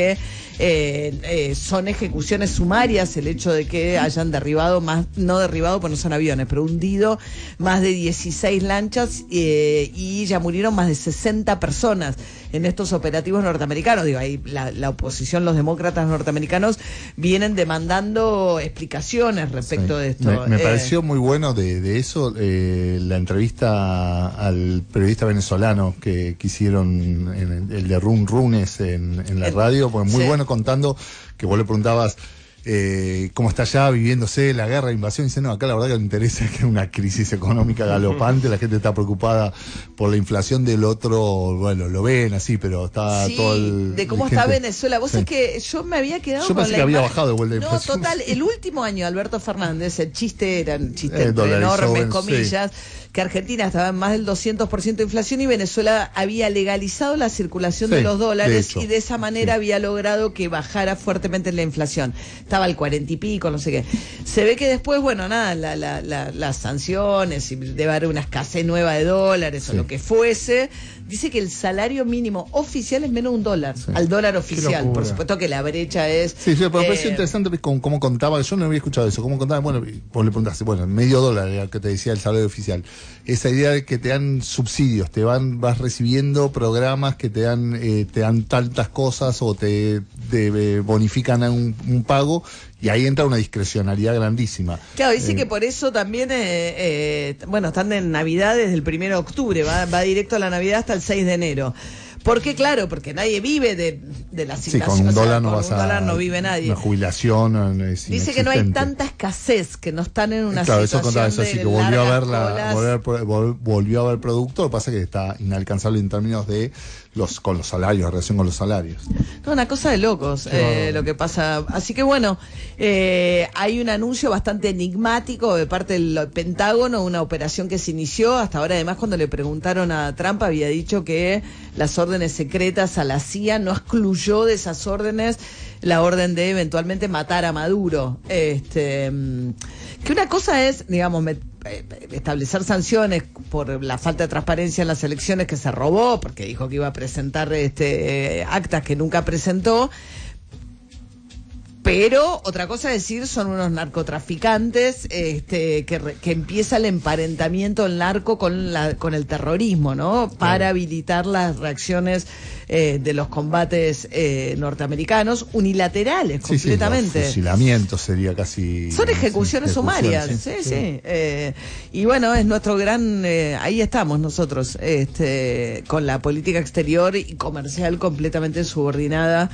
que son ejecuciones sumarias el hecho de que hayan no derribado, pues no son aviones, pero hundido más de 16 lanchas y ya murieron más de 60 personas. en estos operativos norteamericanos. Digo, ahí la oposición, los demócratas norteamericanos vienen demandando explicaciones respecto de esto. Me pareció muy bueno de eso la entrevista al periodista venezolano que hicieron el de Run Runes en la radio, porque muy bueno contando que vos le preguntabas cómo está allá viviéndose la guerra, la invasión, y dice, no, acá la verdad que le interesa que es una crisis económica galopante, la gente está preocupada por la inflación del otro, bueno, lo ven así, pero está todo el... de cómo está Venezuela. Vos sabés que yo me había quedado yo pensé que había bajado de vuelta de inflación. No, total, el último año de Alberto Fernández, el chiste era un chiste entre enormes comillas, que Argentina estaba en más del 200% de inflación y Venezuela había legalizado la circulación de los dólares y de esa manera había logrado que bajara fuertemente la inflación. Estaba al 40 y pico, no sé qué. Se ve que después, bueno, nada, las sanciones, y debe haber una escasez nueva de dólares o lo que fuese. Dice que el salario mínimo oficial es menos de $1 al dólar oficial. Por supuesto que la brecha es... Sí, pero me pareció interesante cómo contaba, yo no había escuchado eso, cómo contaba, bueno, vos le preguntaste, bueno, $0.50 era que te decía el salario oficial. Esa idea de que te dan subsidios, vas recibiendo programas que te dan tantas cosas o te bonifican un pago, y ahí entra una discrecionalidad grandísima. Claro, dice que por eso también, bueno, están en Navidad desde el 1 de octubre, va directo a la Navidad hasta el 6 de enero. ¿Por qué? Claro, porque nadie vive de la asignación. Sí, con un dólar no vas a... no vive nadie. Una jubilación es dice que no hay tanta escasez, que no están en una situación eso contaba eso, sí, que volvió a haber producto, lo que pasa es que está inalcanzable en términos de con los salarios, relación con los salarios. No, una cosa de locos lo que pasa. Así que bueno, hay un anuncio bastante enigmático de parte del Pentágono, una operación que se inició. Hasta ahora, además, cuando le preguntaron a Trump, había dicho que las órdenes secretas a la CIA no excluyó de esas órdenes la orden de eventualmente matar a Maduro. Que una cosa es, digamos, establecer sanciones por la falta de transparencia en las elecciones que se robó, porque dijo que iba a presentar actas que nunca presentó. Pero otra cosa es decir, son unos narcotraficantes que empieza el emparentamiento del narco con el terrorismo, ¿no? Para habilitar las reacciones de los combates norteamericanos, unilaterales, completamente. Sí, fusilamiento sería casi... Son ejecuciones sumarias, sí. Y bueno, es nuestro gran... ahí estamos nosotros, con la política exterior y comercial completamente subordinada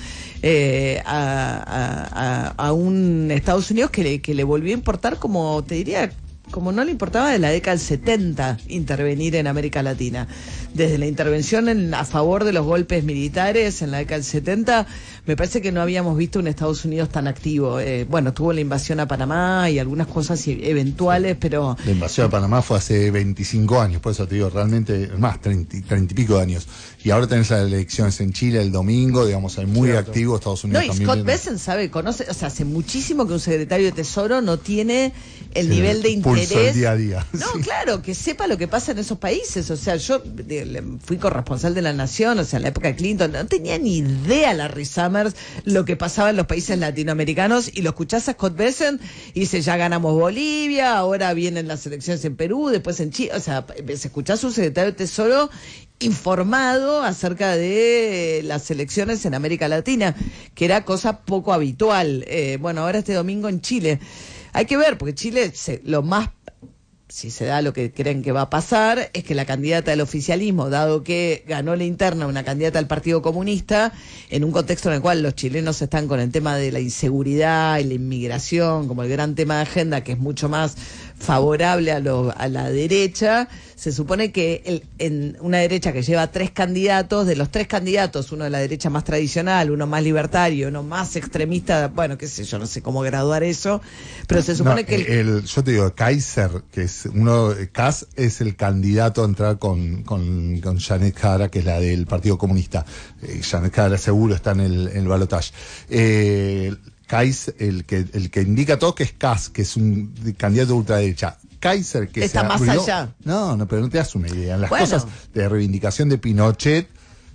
a un Estados Unidos que le volvió a importar, como te diría, como no le importaba de la década del 70 intervenir en América Latina. Desde la intervención a favor de los golpes militares en la década del 70, me parece que no habíamos visto un Estados Unidos tan activo. Bueno, tuvo la invasión a Panamá y algunas cosas eventuales, pero... La invasión a Panamá fue hace 25 años, por eso te digo, realmente, más, 30 y pico de años. Y ahora tenés las elecciones en Chile el domingo, digamos, hay muy activo Estados Unidos también. Scott Bessent conoce, o sea, hace muchísimo que un secretario de Tesoro no tiene el nivel de interés. El día a día. No, claro, que sepa lo que pasa en esos países. O sea, yo fui corresponsal de La Nación, o sea, en la época de Clinton, no tenía ni idea Larry Summers lo que pasaba en los países latinoamericanos, y lo escuchás a Scott Bessent y dice, ya ganamos Bolivia, ahora vienen las elecciones en Perú, después en Chile. O sea, se escuchás a un secretario de Tesoro informado acerca de las elecciones en América Latina, que era cosa poco habitual. Bueno, ahora este domingo en Chile. Hay que ver, porque Chile, lo más, si se da lo que creen que va a pasar, es que la candidata del oficialismo, dado que ganó la interna una candidata del Partido Comunista, en un contexto en el cual los chilenos están con el tema de la inseguridad y la inmigración como el gran tema de agenda, que es mucho más favorable a la derecha, se supone que en una derecha que lleva 3 candidatos, de los 3 candidatos, uno de la derecha más tradicional, uno más libertario, uno más extremista, bueno, qué sé yo, no sé cómo graduar eso, pero se supone que... yo te digo, Kaiser, que es Kass es el candidato a entrar con Janet Jara, que es la del Partido Comunista. Janet Jara seguro está en el balotaje. Kaiser, el que indica todo, que es Kass, que es un candidato de ultraderecha. Kaiser, que está más allá. No, pero no te das una idea. Las cosas de reivindicación de Pinochet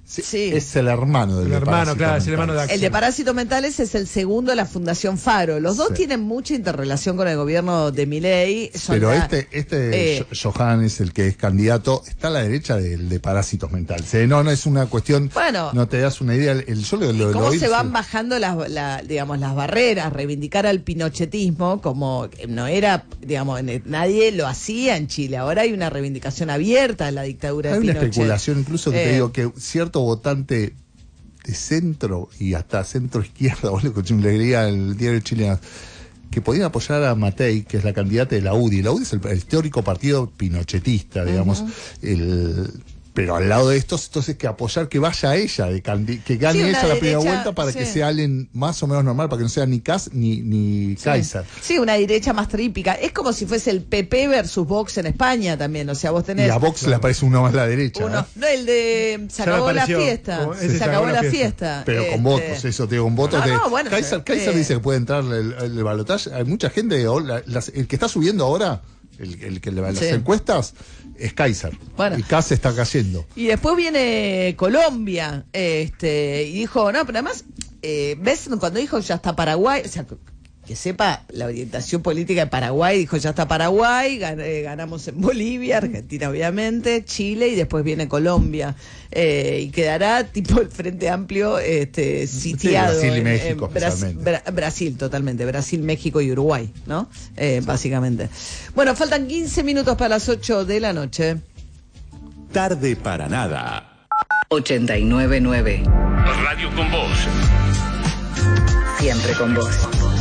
Sí. Es el hermano del El hermano, Parásito claro, es el hermano de Mentales. Axel. El de Parásitos Mentales es el segundo de la Fundación Faro. Los dos tienen mucha interrelación con el gobierno de Milei. Pero Johannes, el que es candidato, está a la derecha del de Parásitos Mentales. No es una cuestión. Bueno. No te das una idea. ¿Cómo se van bajando las barreras? Reivindicar al pinochetismo como no era, digamos, nadie lo hacía en Chile. Ahora hay una reivindicación abierta a la dictadura de Hay una Pinochet. especulación incluso que te digo que cierto votante de centro y hasta centro izquierda, le leía el diario chileno, que podían apoyar a Matei, que es la candidata de la UDI. La UDI es el histórico partido pinochetista, digamos, pero al lado de estos, entonces que apoyar que vaya a ella, que gane ella la primera vuelta para que sea alguien más o menos normal, para que no sea ni Kass ni Kaiser. Sí, una derecha más trípica. Es como si fuese el PP versus Vox en España también. O sea, vos tenés. Y a Vox le parece uno más la derecha. No, el de. Se acabó la fiesta. Se acabó la fiesta. Pero con votos, eso te digo, con votos de. Bueno, Kaiser dice que puede entrar el balotaje. Hay mucha gente, el que está subiendo ahora, el que le va a las encuestas, es Kaiser. Bueno. Y Kass está cayendo. Y después viene Colombia, y dijo, no, pero además, ¿ves? Cuando dijo ya está Paraguay, o sea, que sepa la orientación política de Paraguay, dijo ya está Paraguay, ganamos en Bolivia, Argentina obviamente, Chile y después viene Colombia. Y quedará tipo el Frente Amplio sitiado. Sí, Brasil y México, Brasil, totalmente. Brasil, México y Uruguay, ¿no? Básicamente. Bueno, faltan 15 minutos para las 8 de la noche. Tarde para nada. 89.9. Radio con vos. Siempre con vos.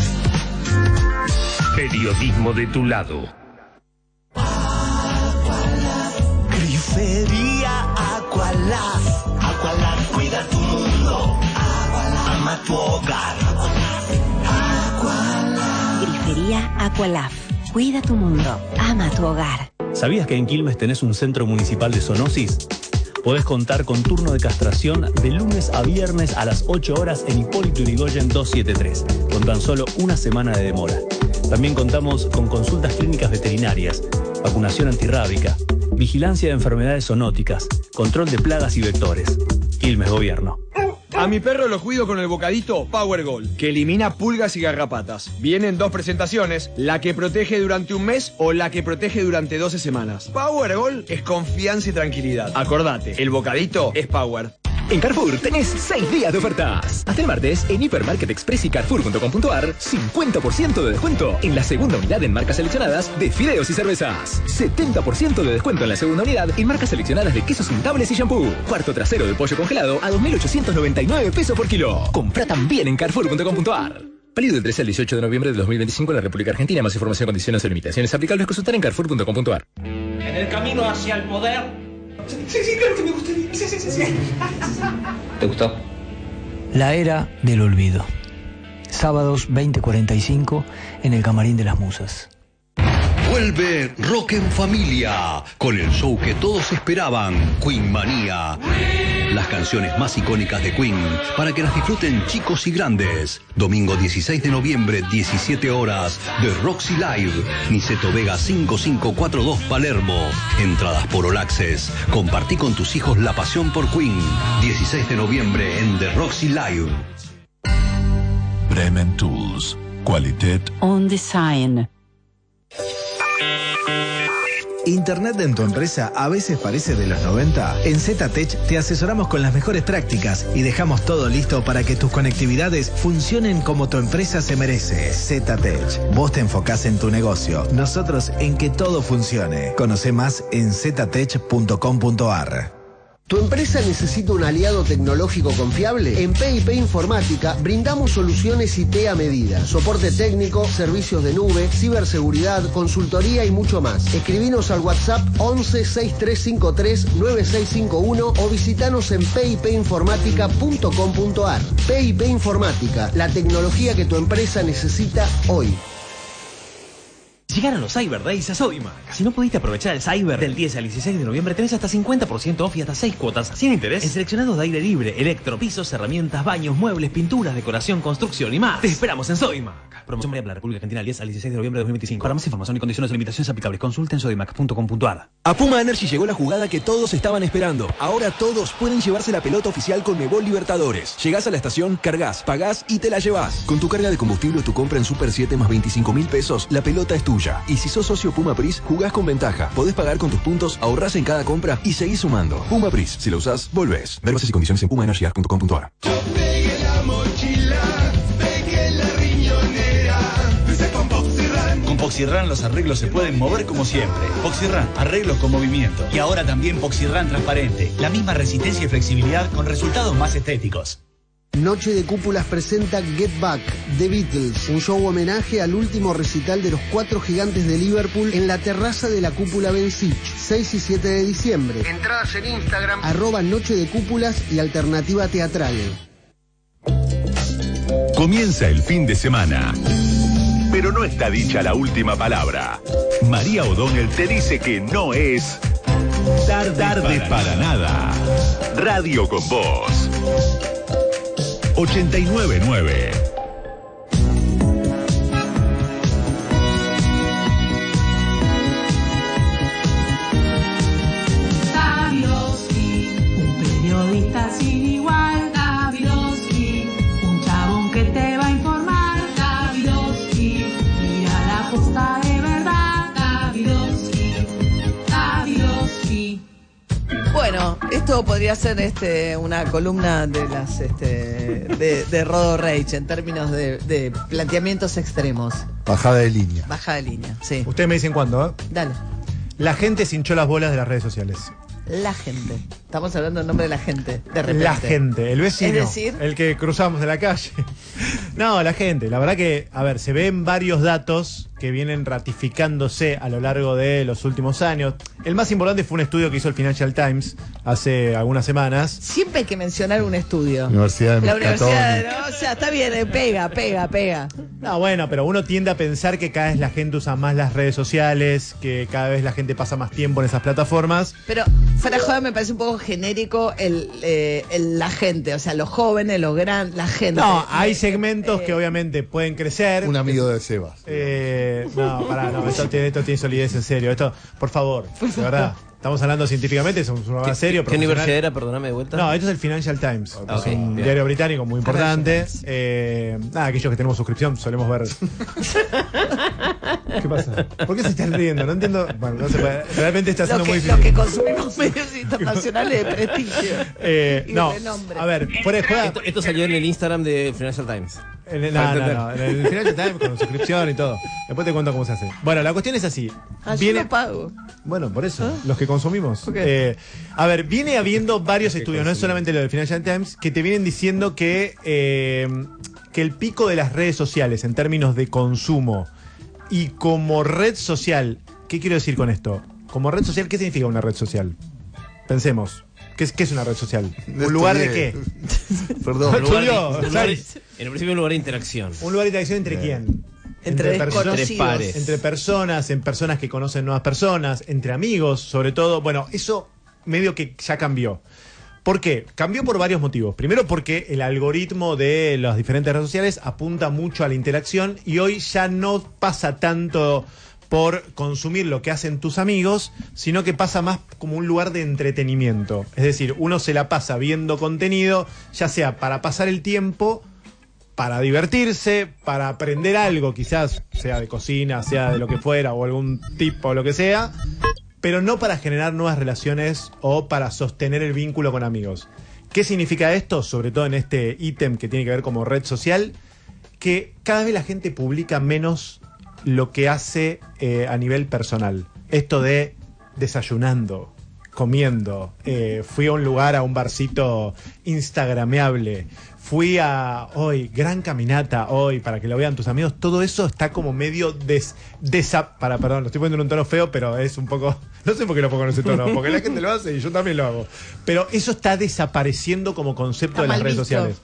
Periodismo de tu lado. Grifería Aqualaf. Aqualaf cuida tu mundo. Ama tu hogar. Grifería Aqualaf. Cuida tu mundo. Ama tu hogar. ¿Sabías que en Quilmes tenés un centro municipal de zoonosis? Podés contar con turno de castración de lunes a viernes a las 8 horas en Hipólito Yrigoyen 273, con tan solo una semana de demora. También contamos con consultas clínicas veterinarias, vacunación antirrábica, vigilancia de enfermedades zoonóticas, control de plagas y vectores. Quilmes Gobierno. A mi perro lo cuido con el bocadito Power Gold, que elimina pulgas y garrapatas. Vienen 2 presentaciones, la que protege durante un mes o la que protege durante 12 semanas. Power Gold es confianza y tranquilidad. Acordate, el bocadito es Power. En Carrefour tenés 6 días de ofertas. Hasta el martes, en Hipermarket Express y Carrefour.com.ar, 50% de descuento en la segunda unidad en marcas seleccionadas de fideos y cervezas. 70% de descuento en la segunda unidad en marcas seleccionadas de quesos untables y shampoo. Cuarto trasero de pollo congelado a 2.899 pesos por kilo. Compra también en Carrefour.com.ar. Válido del 13 al 18 de noviembre de 2025 en la República Argentina. Más información, condiciones y limitaciones aplicables. Consultar en Carrefour.com.ar. En el camino hacia el poder. Sí, claro que me gustaría. Sí. ¿Te gustó? La era del olvido. Sábados 20:45 en el Camarín de las Musas. Vuelve Rock en Familia, con el show que todos esperaban, Queen Manía. Las canciones más icónicas de Queen, para que las disfruten chicos y grandes. Domingo 16 de noviembre, 17 horas, The Roxy Live, Niceto Vega 5542 Palermo. Entradas por All Access. Compartí con tus hijos la pasión por Queen. 16 de noviembre en The Roxy Live. Bremen Tools. Qualität On Design. ¿Internet en tu empresa a veces parece de los 90? En ZTech te asesoramos con las mejores prácticas y dejamos todo listo para que tus conectividades funcionen como tu empresa se merece. ZTech. Vos te enfocás en tu negocio, nosotros en que todo funcione. Conoce más en ztech.com.ar. ¿Tu empresa necesita un aliado tecnológico confiable? En PIP Informática brindamos soluciones IT a medida. Soporte técnico, servicios de nube, ciberseguridad, consultoría y mucho más. Escribinos al WhatsApp 11 6353 9651 o visitanos en pipinformática.com.ar. PIP Informática, la tecnología que tu empresa necesita hoy. Llegaron los Cyber Days a Sodimac. Si no pudiste aprovechar el Cyber del 10 al 16 de noviembre, tenés hasta 50% off y hasta 6 cuotas sin interés en seleccionados de aire libre, electro, pisos, herramientas, baños, muebles, pinturas, decoración, construcción y más. Te esperamos en Sodimac. Promoción válida para la República Argentina del 10 al 16 de noviembre de 2025. Para más información y condiciones o limitaciones aplicables, consulten sodimac.com.ar. A Puma Energy llegó la jugada que todos estaban esperando. Ahora todos pueden llevarse la pelota oficial Conmebol Libertadores. Llegás a la estación, cargas, pagás y te la llevás. Con tu carga de combustible o tu compra en Super 7 más 25.000 pesos, la pelota es tuya. Y si sos socio Puma Pris, jugás con ventaja. Podés pagar con tus puntos, ahorrás en cada compra y seguís sumando. Puma Pris, si lo usás, volvés. Ver bases y condiciones en pumaenergy.com.ar. Pegué la mochila, pegué la riñonera. Dice con Poxirran. Con Poxirran los arreglos se pueden mover como siempre. Poxirran, arreglos con movimiento. Y ahora también Poxirran transparente. La misma resistencia y flexibilidad con resultados más estéticos. Noche de Cúpulas presenta Get Back, The Beatles, un show homenaje al último recital de los 4 gigantes de Liverpool en la terraza de la Cúpula Ben Sich, 6 y 7 de diciembre. Entradas en Instagram, @Noche de Cúpulas y Alternativa Teatral. Comienza el fin de semana, pero no está dicha la última palabra. María O'Donnell te dice que no es tarde para nada. Radio con Vos. 89.9. Davidovsky, un periodista sin igual. Davidovsky, un chabón que te va a informar. Davidovsky, mira la posta de verdad. Davidovsky, Davidovsky. Bueno, esto podría ser una columna de las de Rodo Reich en términos de planteamientos extremos. Bajada de línea. Bajada de línea, sí. Ustedes me dicen cuándo, ¿eh? Dale. La gente se hinchó las bolas de las redes sociales. La gente. Estamos hablando del nombre de la gente, de repente. La gente, el vecino, Es decir, el que cruzamos de la calle. No, la gente. La verdad que, a ver, se ven varios datos que vienen ratificándose a lo largo de los últimos años. El más importante fue un estudio que hizo el Financial Times hace algunas semanas. siempre hay que mencionar un estudio. Universidad de La universidad, Católica. ¿no? O sea, está bien, pega. No, bueno, pero uno tiende a pensar que cada vez la gente usa más las redes sociales, que cada vez la gente pasa más tiempo en esas plataformas. Pero, fuera de joda, me parece un poco genérico la gente, o sea, los jóvenes, los grandes, la gente. No, hay segmentos que obviamente pueden crecer. Un amigo de Sebas. No, pará, no, esto tiene solidez en serio. Esto, por favor, de verdad. Estamos hablando científicamente, es un programa serio. ¿Qué universidad era? Perdóname de vuelta. No, esto es el Financial Times. Okay, es un bien. diario británico muy importante. Aquellos que tenemos suscripción solemos ver. ¿Qué pasa? ¿Por qué se están riendo? No entiendo. Bueno, no se puede. Realmente está siendo muy difícil. Los que consumimos medios internacionales de prestigio. Y no, de renombre. a ver, fuera de juega. Esto salió en el Instagram de Financial Times. En el Financial Times con suscripción y todo. Después te cuento cómo se hace. Bueno, la cuestión es así. Yo no pago. Bueno, por eso, los que consumimos. Okay. A ver, viene habiendo varios estudios, no es solamente lo del Financial Times, que te vienen diciendo que el pico de las redes sociales en términos de consumo y como red social, ¿qué quiero decir con esto? Como red social, ¿qué significa una red social? Pensemos. ¿Qué es una red social? ¿Un lugar de qué? Perdón. En el principio un lugar de interacción. ¿Un lugar de interacción entre quién? Entre pares. Entre personas, en personas que conocen nuevas personas, entre amigos, sobre todo. Bueno, eso medio que ya cambió. ¿Por qué? Cambió por varios motivos. Primero porque el algoritmo de las diferentes redes sociales apunta mucho a la interacción y hoy ya no pasa tanto por consumir lo que hacen tus amigos, sino que pasa más como un lugar de entretenimiento. Es decir, uno se la pasa viendo contenido, ya sea para pasar el tiempo, para divertirse, para aprender algo, quizás sea de cocina, sea de lo que fuera, o algún tipo, o lo que sea, pero no para generar nuevas relaciones o para sostener el vínculo con amigos. ¿Qué significa esto? Sobre todo en este ítem que tiene que ver como red social, que cada vez la gente publica menos lo que hace a nivel personal. Esto de desayunando, comiendo, fui a un lugar, a un barcito instagrameable, fui a hoy, gran caminata hoy, para que lo vean tus amigos, todo eso está como medio perdón, lo estoy poniendo en un tono feo, pero es un poco, no sé por qué lo pongo en ese tono, porque la gente lo hace y yo también lo hago, pero eso está desapareciendo como concepto de las redes sociales.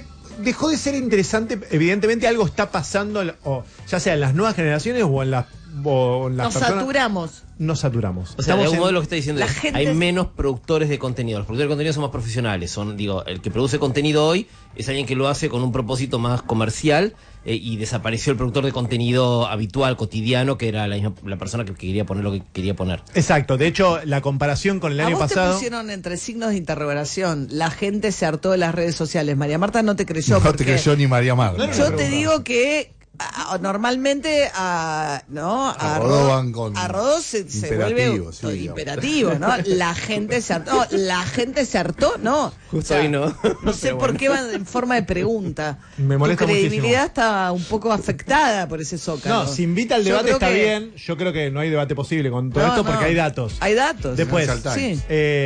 Dejó de ser interesante, evidentemente algo está pasando, o ya sea en las nuevas generaciones o en las las Nos personas saturamos. nos saturamos. O sea, de algún modo lo que está diciendo la es gente hay es- menos productores de contenido. Los productores de contenido son más profesionales. Son, digo, el que produce contenido hoy es alguien que lo hace con un propósito más comercial y desapareció el productor de contenido habitual, cotidiano, que era la persona que quería poner lo que quería poner. Exacto. De hecho, la comparación con el A año vos te pasado. pusieron entre signos de interrogación. La gente se hartó de las redes sociales. María Marta no te creyó. No porque te creyó ni María Marta. Yo te digo que normalmente A Rodó van con a Rodó se vuelve imperativo, sí, digamos. imperativo, ¿no? La gente se hartó. No, la gente se hartó, no. Justo hoy no. No sé por qué van en forma de pregunta. Me molesta Tu credibilidad muchísimo. está un poco afectada por ese zócalo. No, si invita al Yo debate creo está que- bien. Yo creo que no hay debate posible con todo No, esto no. porque hay datos. Hay datos. Después, Sí.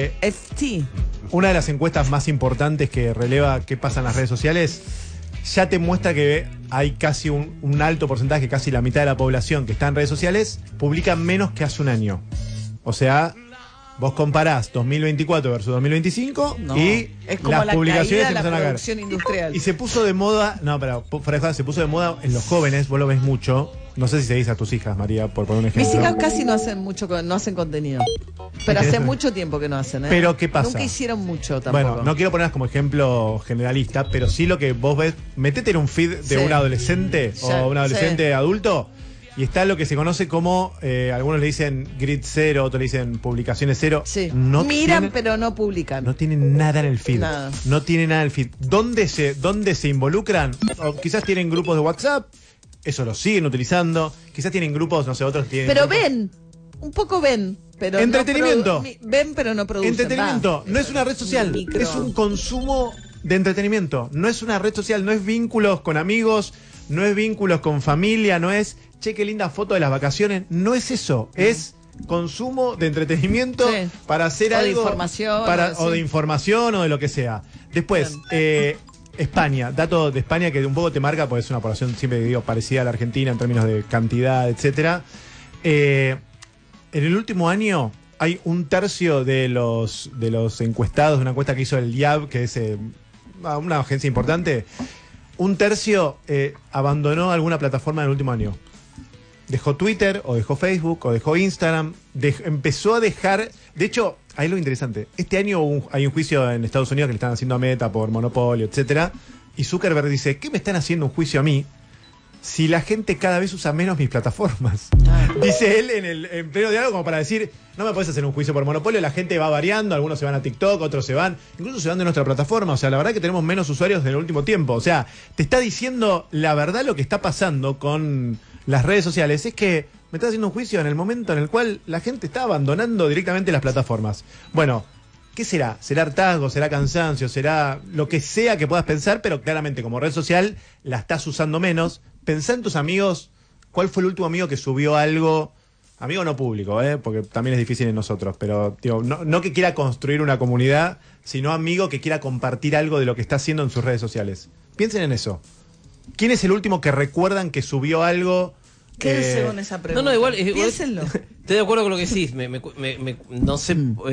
FT. Una de las encuestas más importantes que releva qué pasa en las redes sociales ya te muestra que hay casi un alto porcentaje, casi la mitad de la población que está en redes sociales, publica menos que hace un año. O sea, vos comparás 2024 versus 2025 No. y Es como las la publicaciones caída de la empezaron a caer. producción industrial. Y se puso de moda, no, pero fuera de joda, se puso de moda en los jóvenes, vos lo ves mucho. No sé si seguís a tus hijas, María, por poner un ejemplo. Mis hijas casi no hacen mucho, no hacen contenido. Pero hace mucho tiempo que no hacen, ¿eh? Pero, ¿qué pasa? Nunca hicieron mucho tampoco. Bueno, no quiero ponerlas como ejemplo generalista, pero sí lo que vos ves, metete en un feed de Sí. un adolescente Ya, o un adolescente sí. adulto y está lo que se conoce como, algunos le dicen grid cero, otros le dicen publicaciones cero. Sí. No Miran, tienen, pero no publican. no tienen nada en el feed. Nada. No tienen nada en el feed. ¿Dónde se involucran? O quizás tienen grupos de WhatsApp, eso lo siguen utilizando. Quizás tienen grupos, no sé, otros tienen. Pero grupos- ven, un poco ven. Pero Entretenimiento. No ven, pero no producen. Entretenimiento, Va. no es una red social, Micro. es un consumo de entretenimiento. No es una red social, no es vínculos con amigos, no es vínculos con familia, no es, che, qué linda foto de las vacaciones. No es eso, es consumo de entretenimiento Sí. para hacer O de algo. información, O de sí. información o de lo que sea. Después, España, dato de España que un poco te marca, porque es una población siempre digo parecida a la Argentina en términos de cantidad, etcétera. En el último año hay un tercio de los encuestados, de una encuesta que hizo el IAB, que es una agencia importante, un tercio abandonó alguna plataforma en el último año. Dejó Twitter, o dejó Facebook, o dejó Instagram, empezó a dejar. De hecho, ahí lo interesante. Este año hay un juicio en Estados Unidos que le están haciendo a Meta por monopolio, etcétera. Y Zuckerberg dice, ¿qué me están haciendo un juicio a mí? Si la gente cada vez usa menos mis plataformas. Dice él en pleno diálogo como para decir, no me puedes hacer un juicio por monopolio, la gente va variando, algunos se van a TikTok, otros se van, incluso se van de nuestra plataforma, o sea, la verdad que tenemos menos usuarios en el último tiempo, o sea, te está diciendo la verdad lo que está pasando con las redes sociales, es que me está haciendo un juicio en el momento en el cual la gente está abandonando directamente las plataformas. Bueno, ¿qué será? ¿Será hartazgo? ¿Será cansancio? ¿Será lo que sea que puedas pensar? Pero claramente como red social la estás usando menos. Pensá en tus amigos. ¿Cuál fue el último amigo que subió algo? Amigo no público, porque también es difícil en nosotros. Pero digo, no que quiera construir una comunidad, sino amigo que quiera compartir algo de lo que está haciendo en sus redes sociales. Piensen en eso. ¿Quién es el último que recuerdan que subió algo? Quédense con esa pregunta. No, igual. Piénsenlo. Estoy de acuerdo con lo que decís. No sé,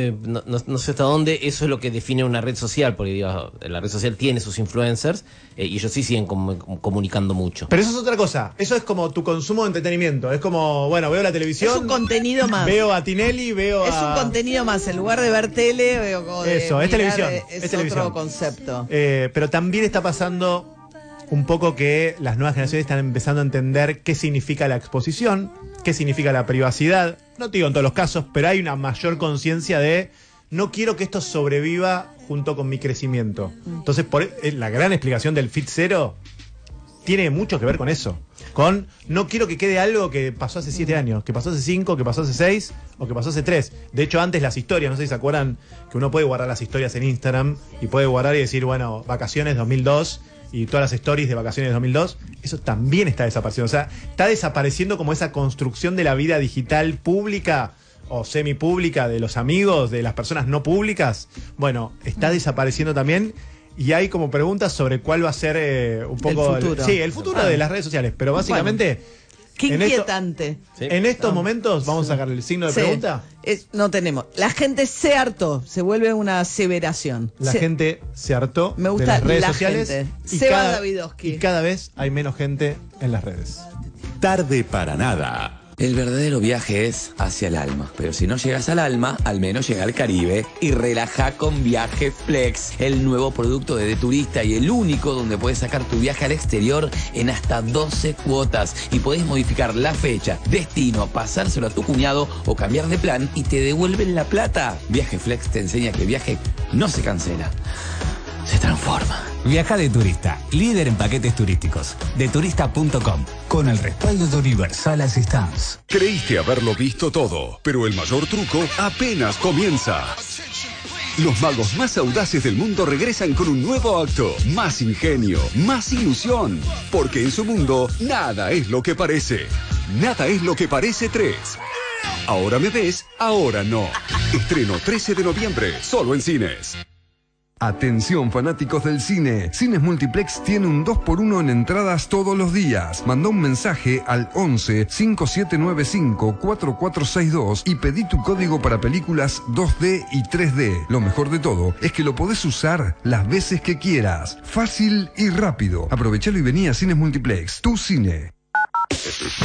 no sé hasta dónde eso es lo que define una red social, porque digo, la red social tiene sus influencers y ellos sí siguen comunicando mucho. Pero eso es otra cosa. Eso es como tu consumo de entretenimiento. Es como, bueno, veo la televisión. Es un contenido más. Veo a Tinelli, veo Es un contenido más. En lugar de ver tele o de Eso, es mirar, televisión. Es Es televisión. otro concepto. Pero también está pasando un poco que las nuevas generaciones están empezando a entender qué significa la exposición, qué significa la privacidad. No te digo en todos los casos, pero hay una mayor conciencia de no quiero que esto sobreviva junto con mi crecimiento. Entonces, la gran explicación del Feed Zero tiene mucho que ver con eso. Con no quiero que quede algo que pasó hace 7 años, que pasó hace 5, que pasó hace 6 o que pasó hace 3. De hecho, antes las historias, no sé si se acuerdan que uno puede guardar las historias en Instagram y puede guardar y decir, bueno, vacaciones 2002 y todas las stories de vacaciones de 2002. Eso también está desapareciendo. O sea, está desapareciendo como esa construcción de la vida digital pública o semipública de los amigos, de las personas no públicas. Bueno, está desapareciendo también. Y hay como preguntas sobre cuál va a ser un poco... El futuro. Sí, el futuro de las redes sociales. Pero básicamente... Qué en inquietante. en estos momentos, vamos a sacar el signo de Sí. pregunta. No tenemos. La gente se hartó. Se vuelve una aseveración. La gente se hartó Me gusta de las redes la sociales. gente. Y Seba cada, Davidovsky. y cada vez hay menos gente en las redes. Tarde para nada. El verdadero viaje es hacia el alma, pero si no llegas al alma, al menos llega al Caribe y relaja con Viaje Flex, el nuevo producto de Turista y el único donde puedes sacar tu viaje al exterior en hasta 12 cuotas y podés modificar la fecha, destino, pasárselo a tu cuñado o cambiar de plan y te devuelven la plata. Viaje Flex te enseña que el viaje no se cancela, se transforma. Viaja de Turista, líder en paquetes turísticos. Deturista.com, con el respaldo de Universal Assistance. Creíste haberlo visto todo, pero el mayor truco apenas comienza. Los magos más audaces del mundo regresan con un nuevo acto, más ingenio, más ilusión, porque en su mundo nada es lo que parece. Nada es lo que parece 3. Ahora me ves, ahora no. Estreno 13 de noviembre, solo en cines. Atención fanáticos del cine, Cines Multiplex tiene un 2x1 en entradas todos los días. Manda un mensaje al 11 5795 4462 y pedí tu código para películas 2D y 3D. Lo mejor de todo es que lo podés usar las veces que quieras. Fácil y rápido. Aprovechalo y vení a Cines Multiplex, tu cine.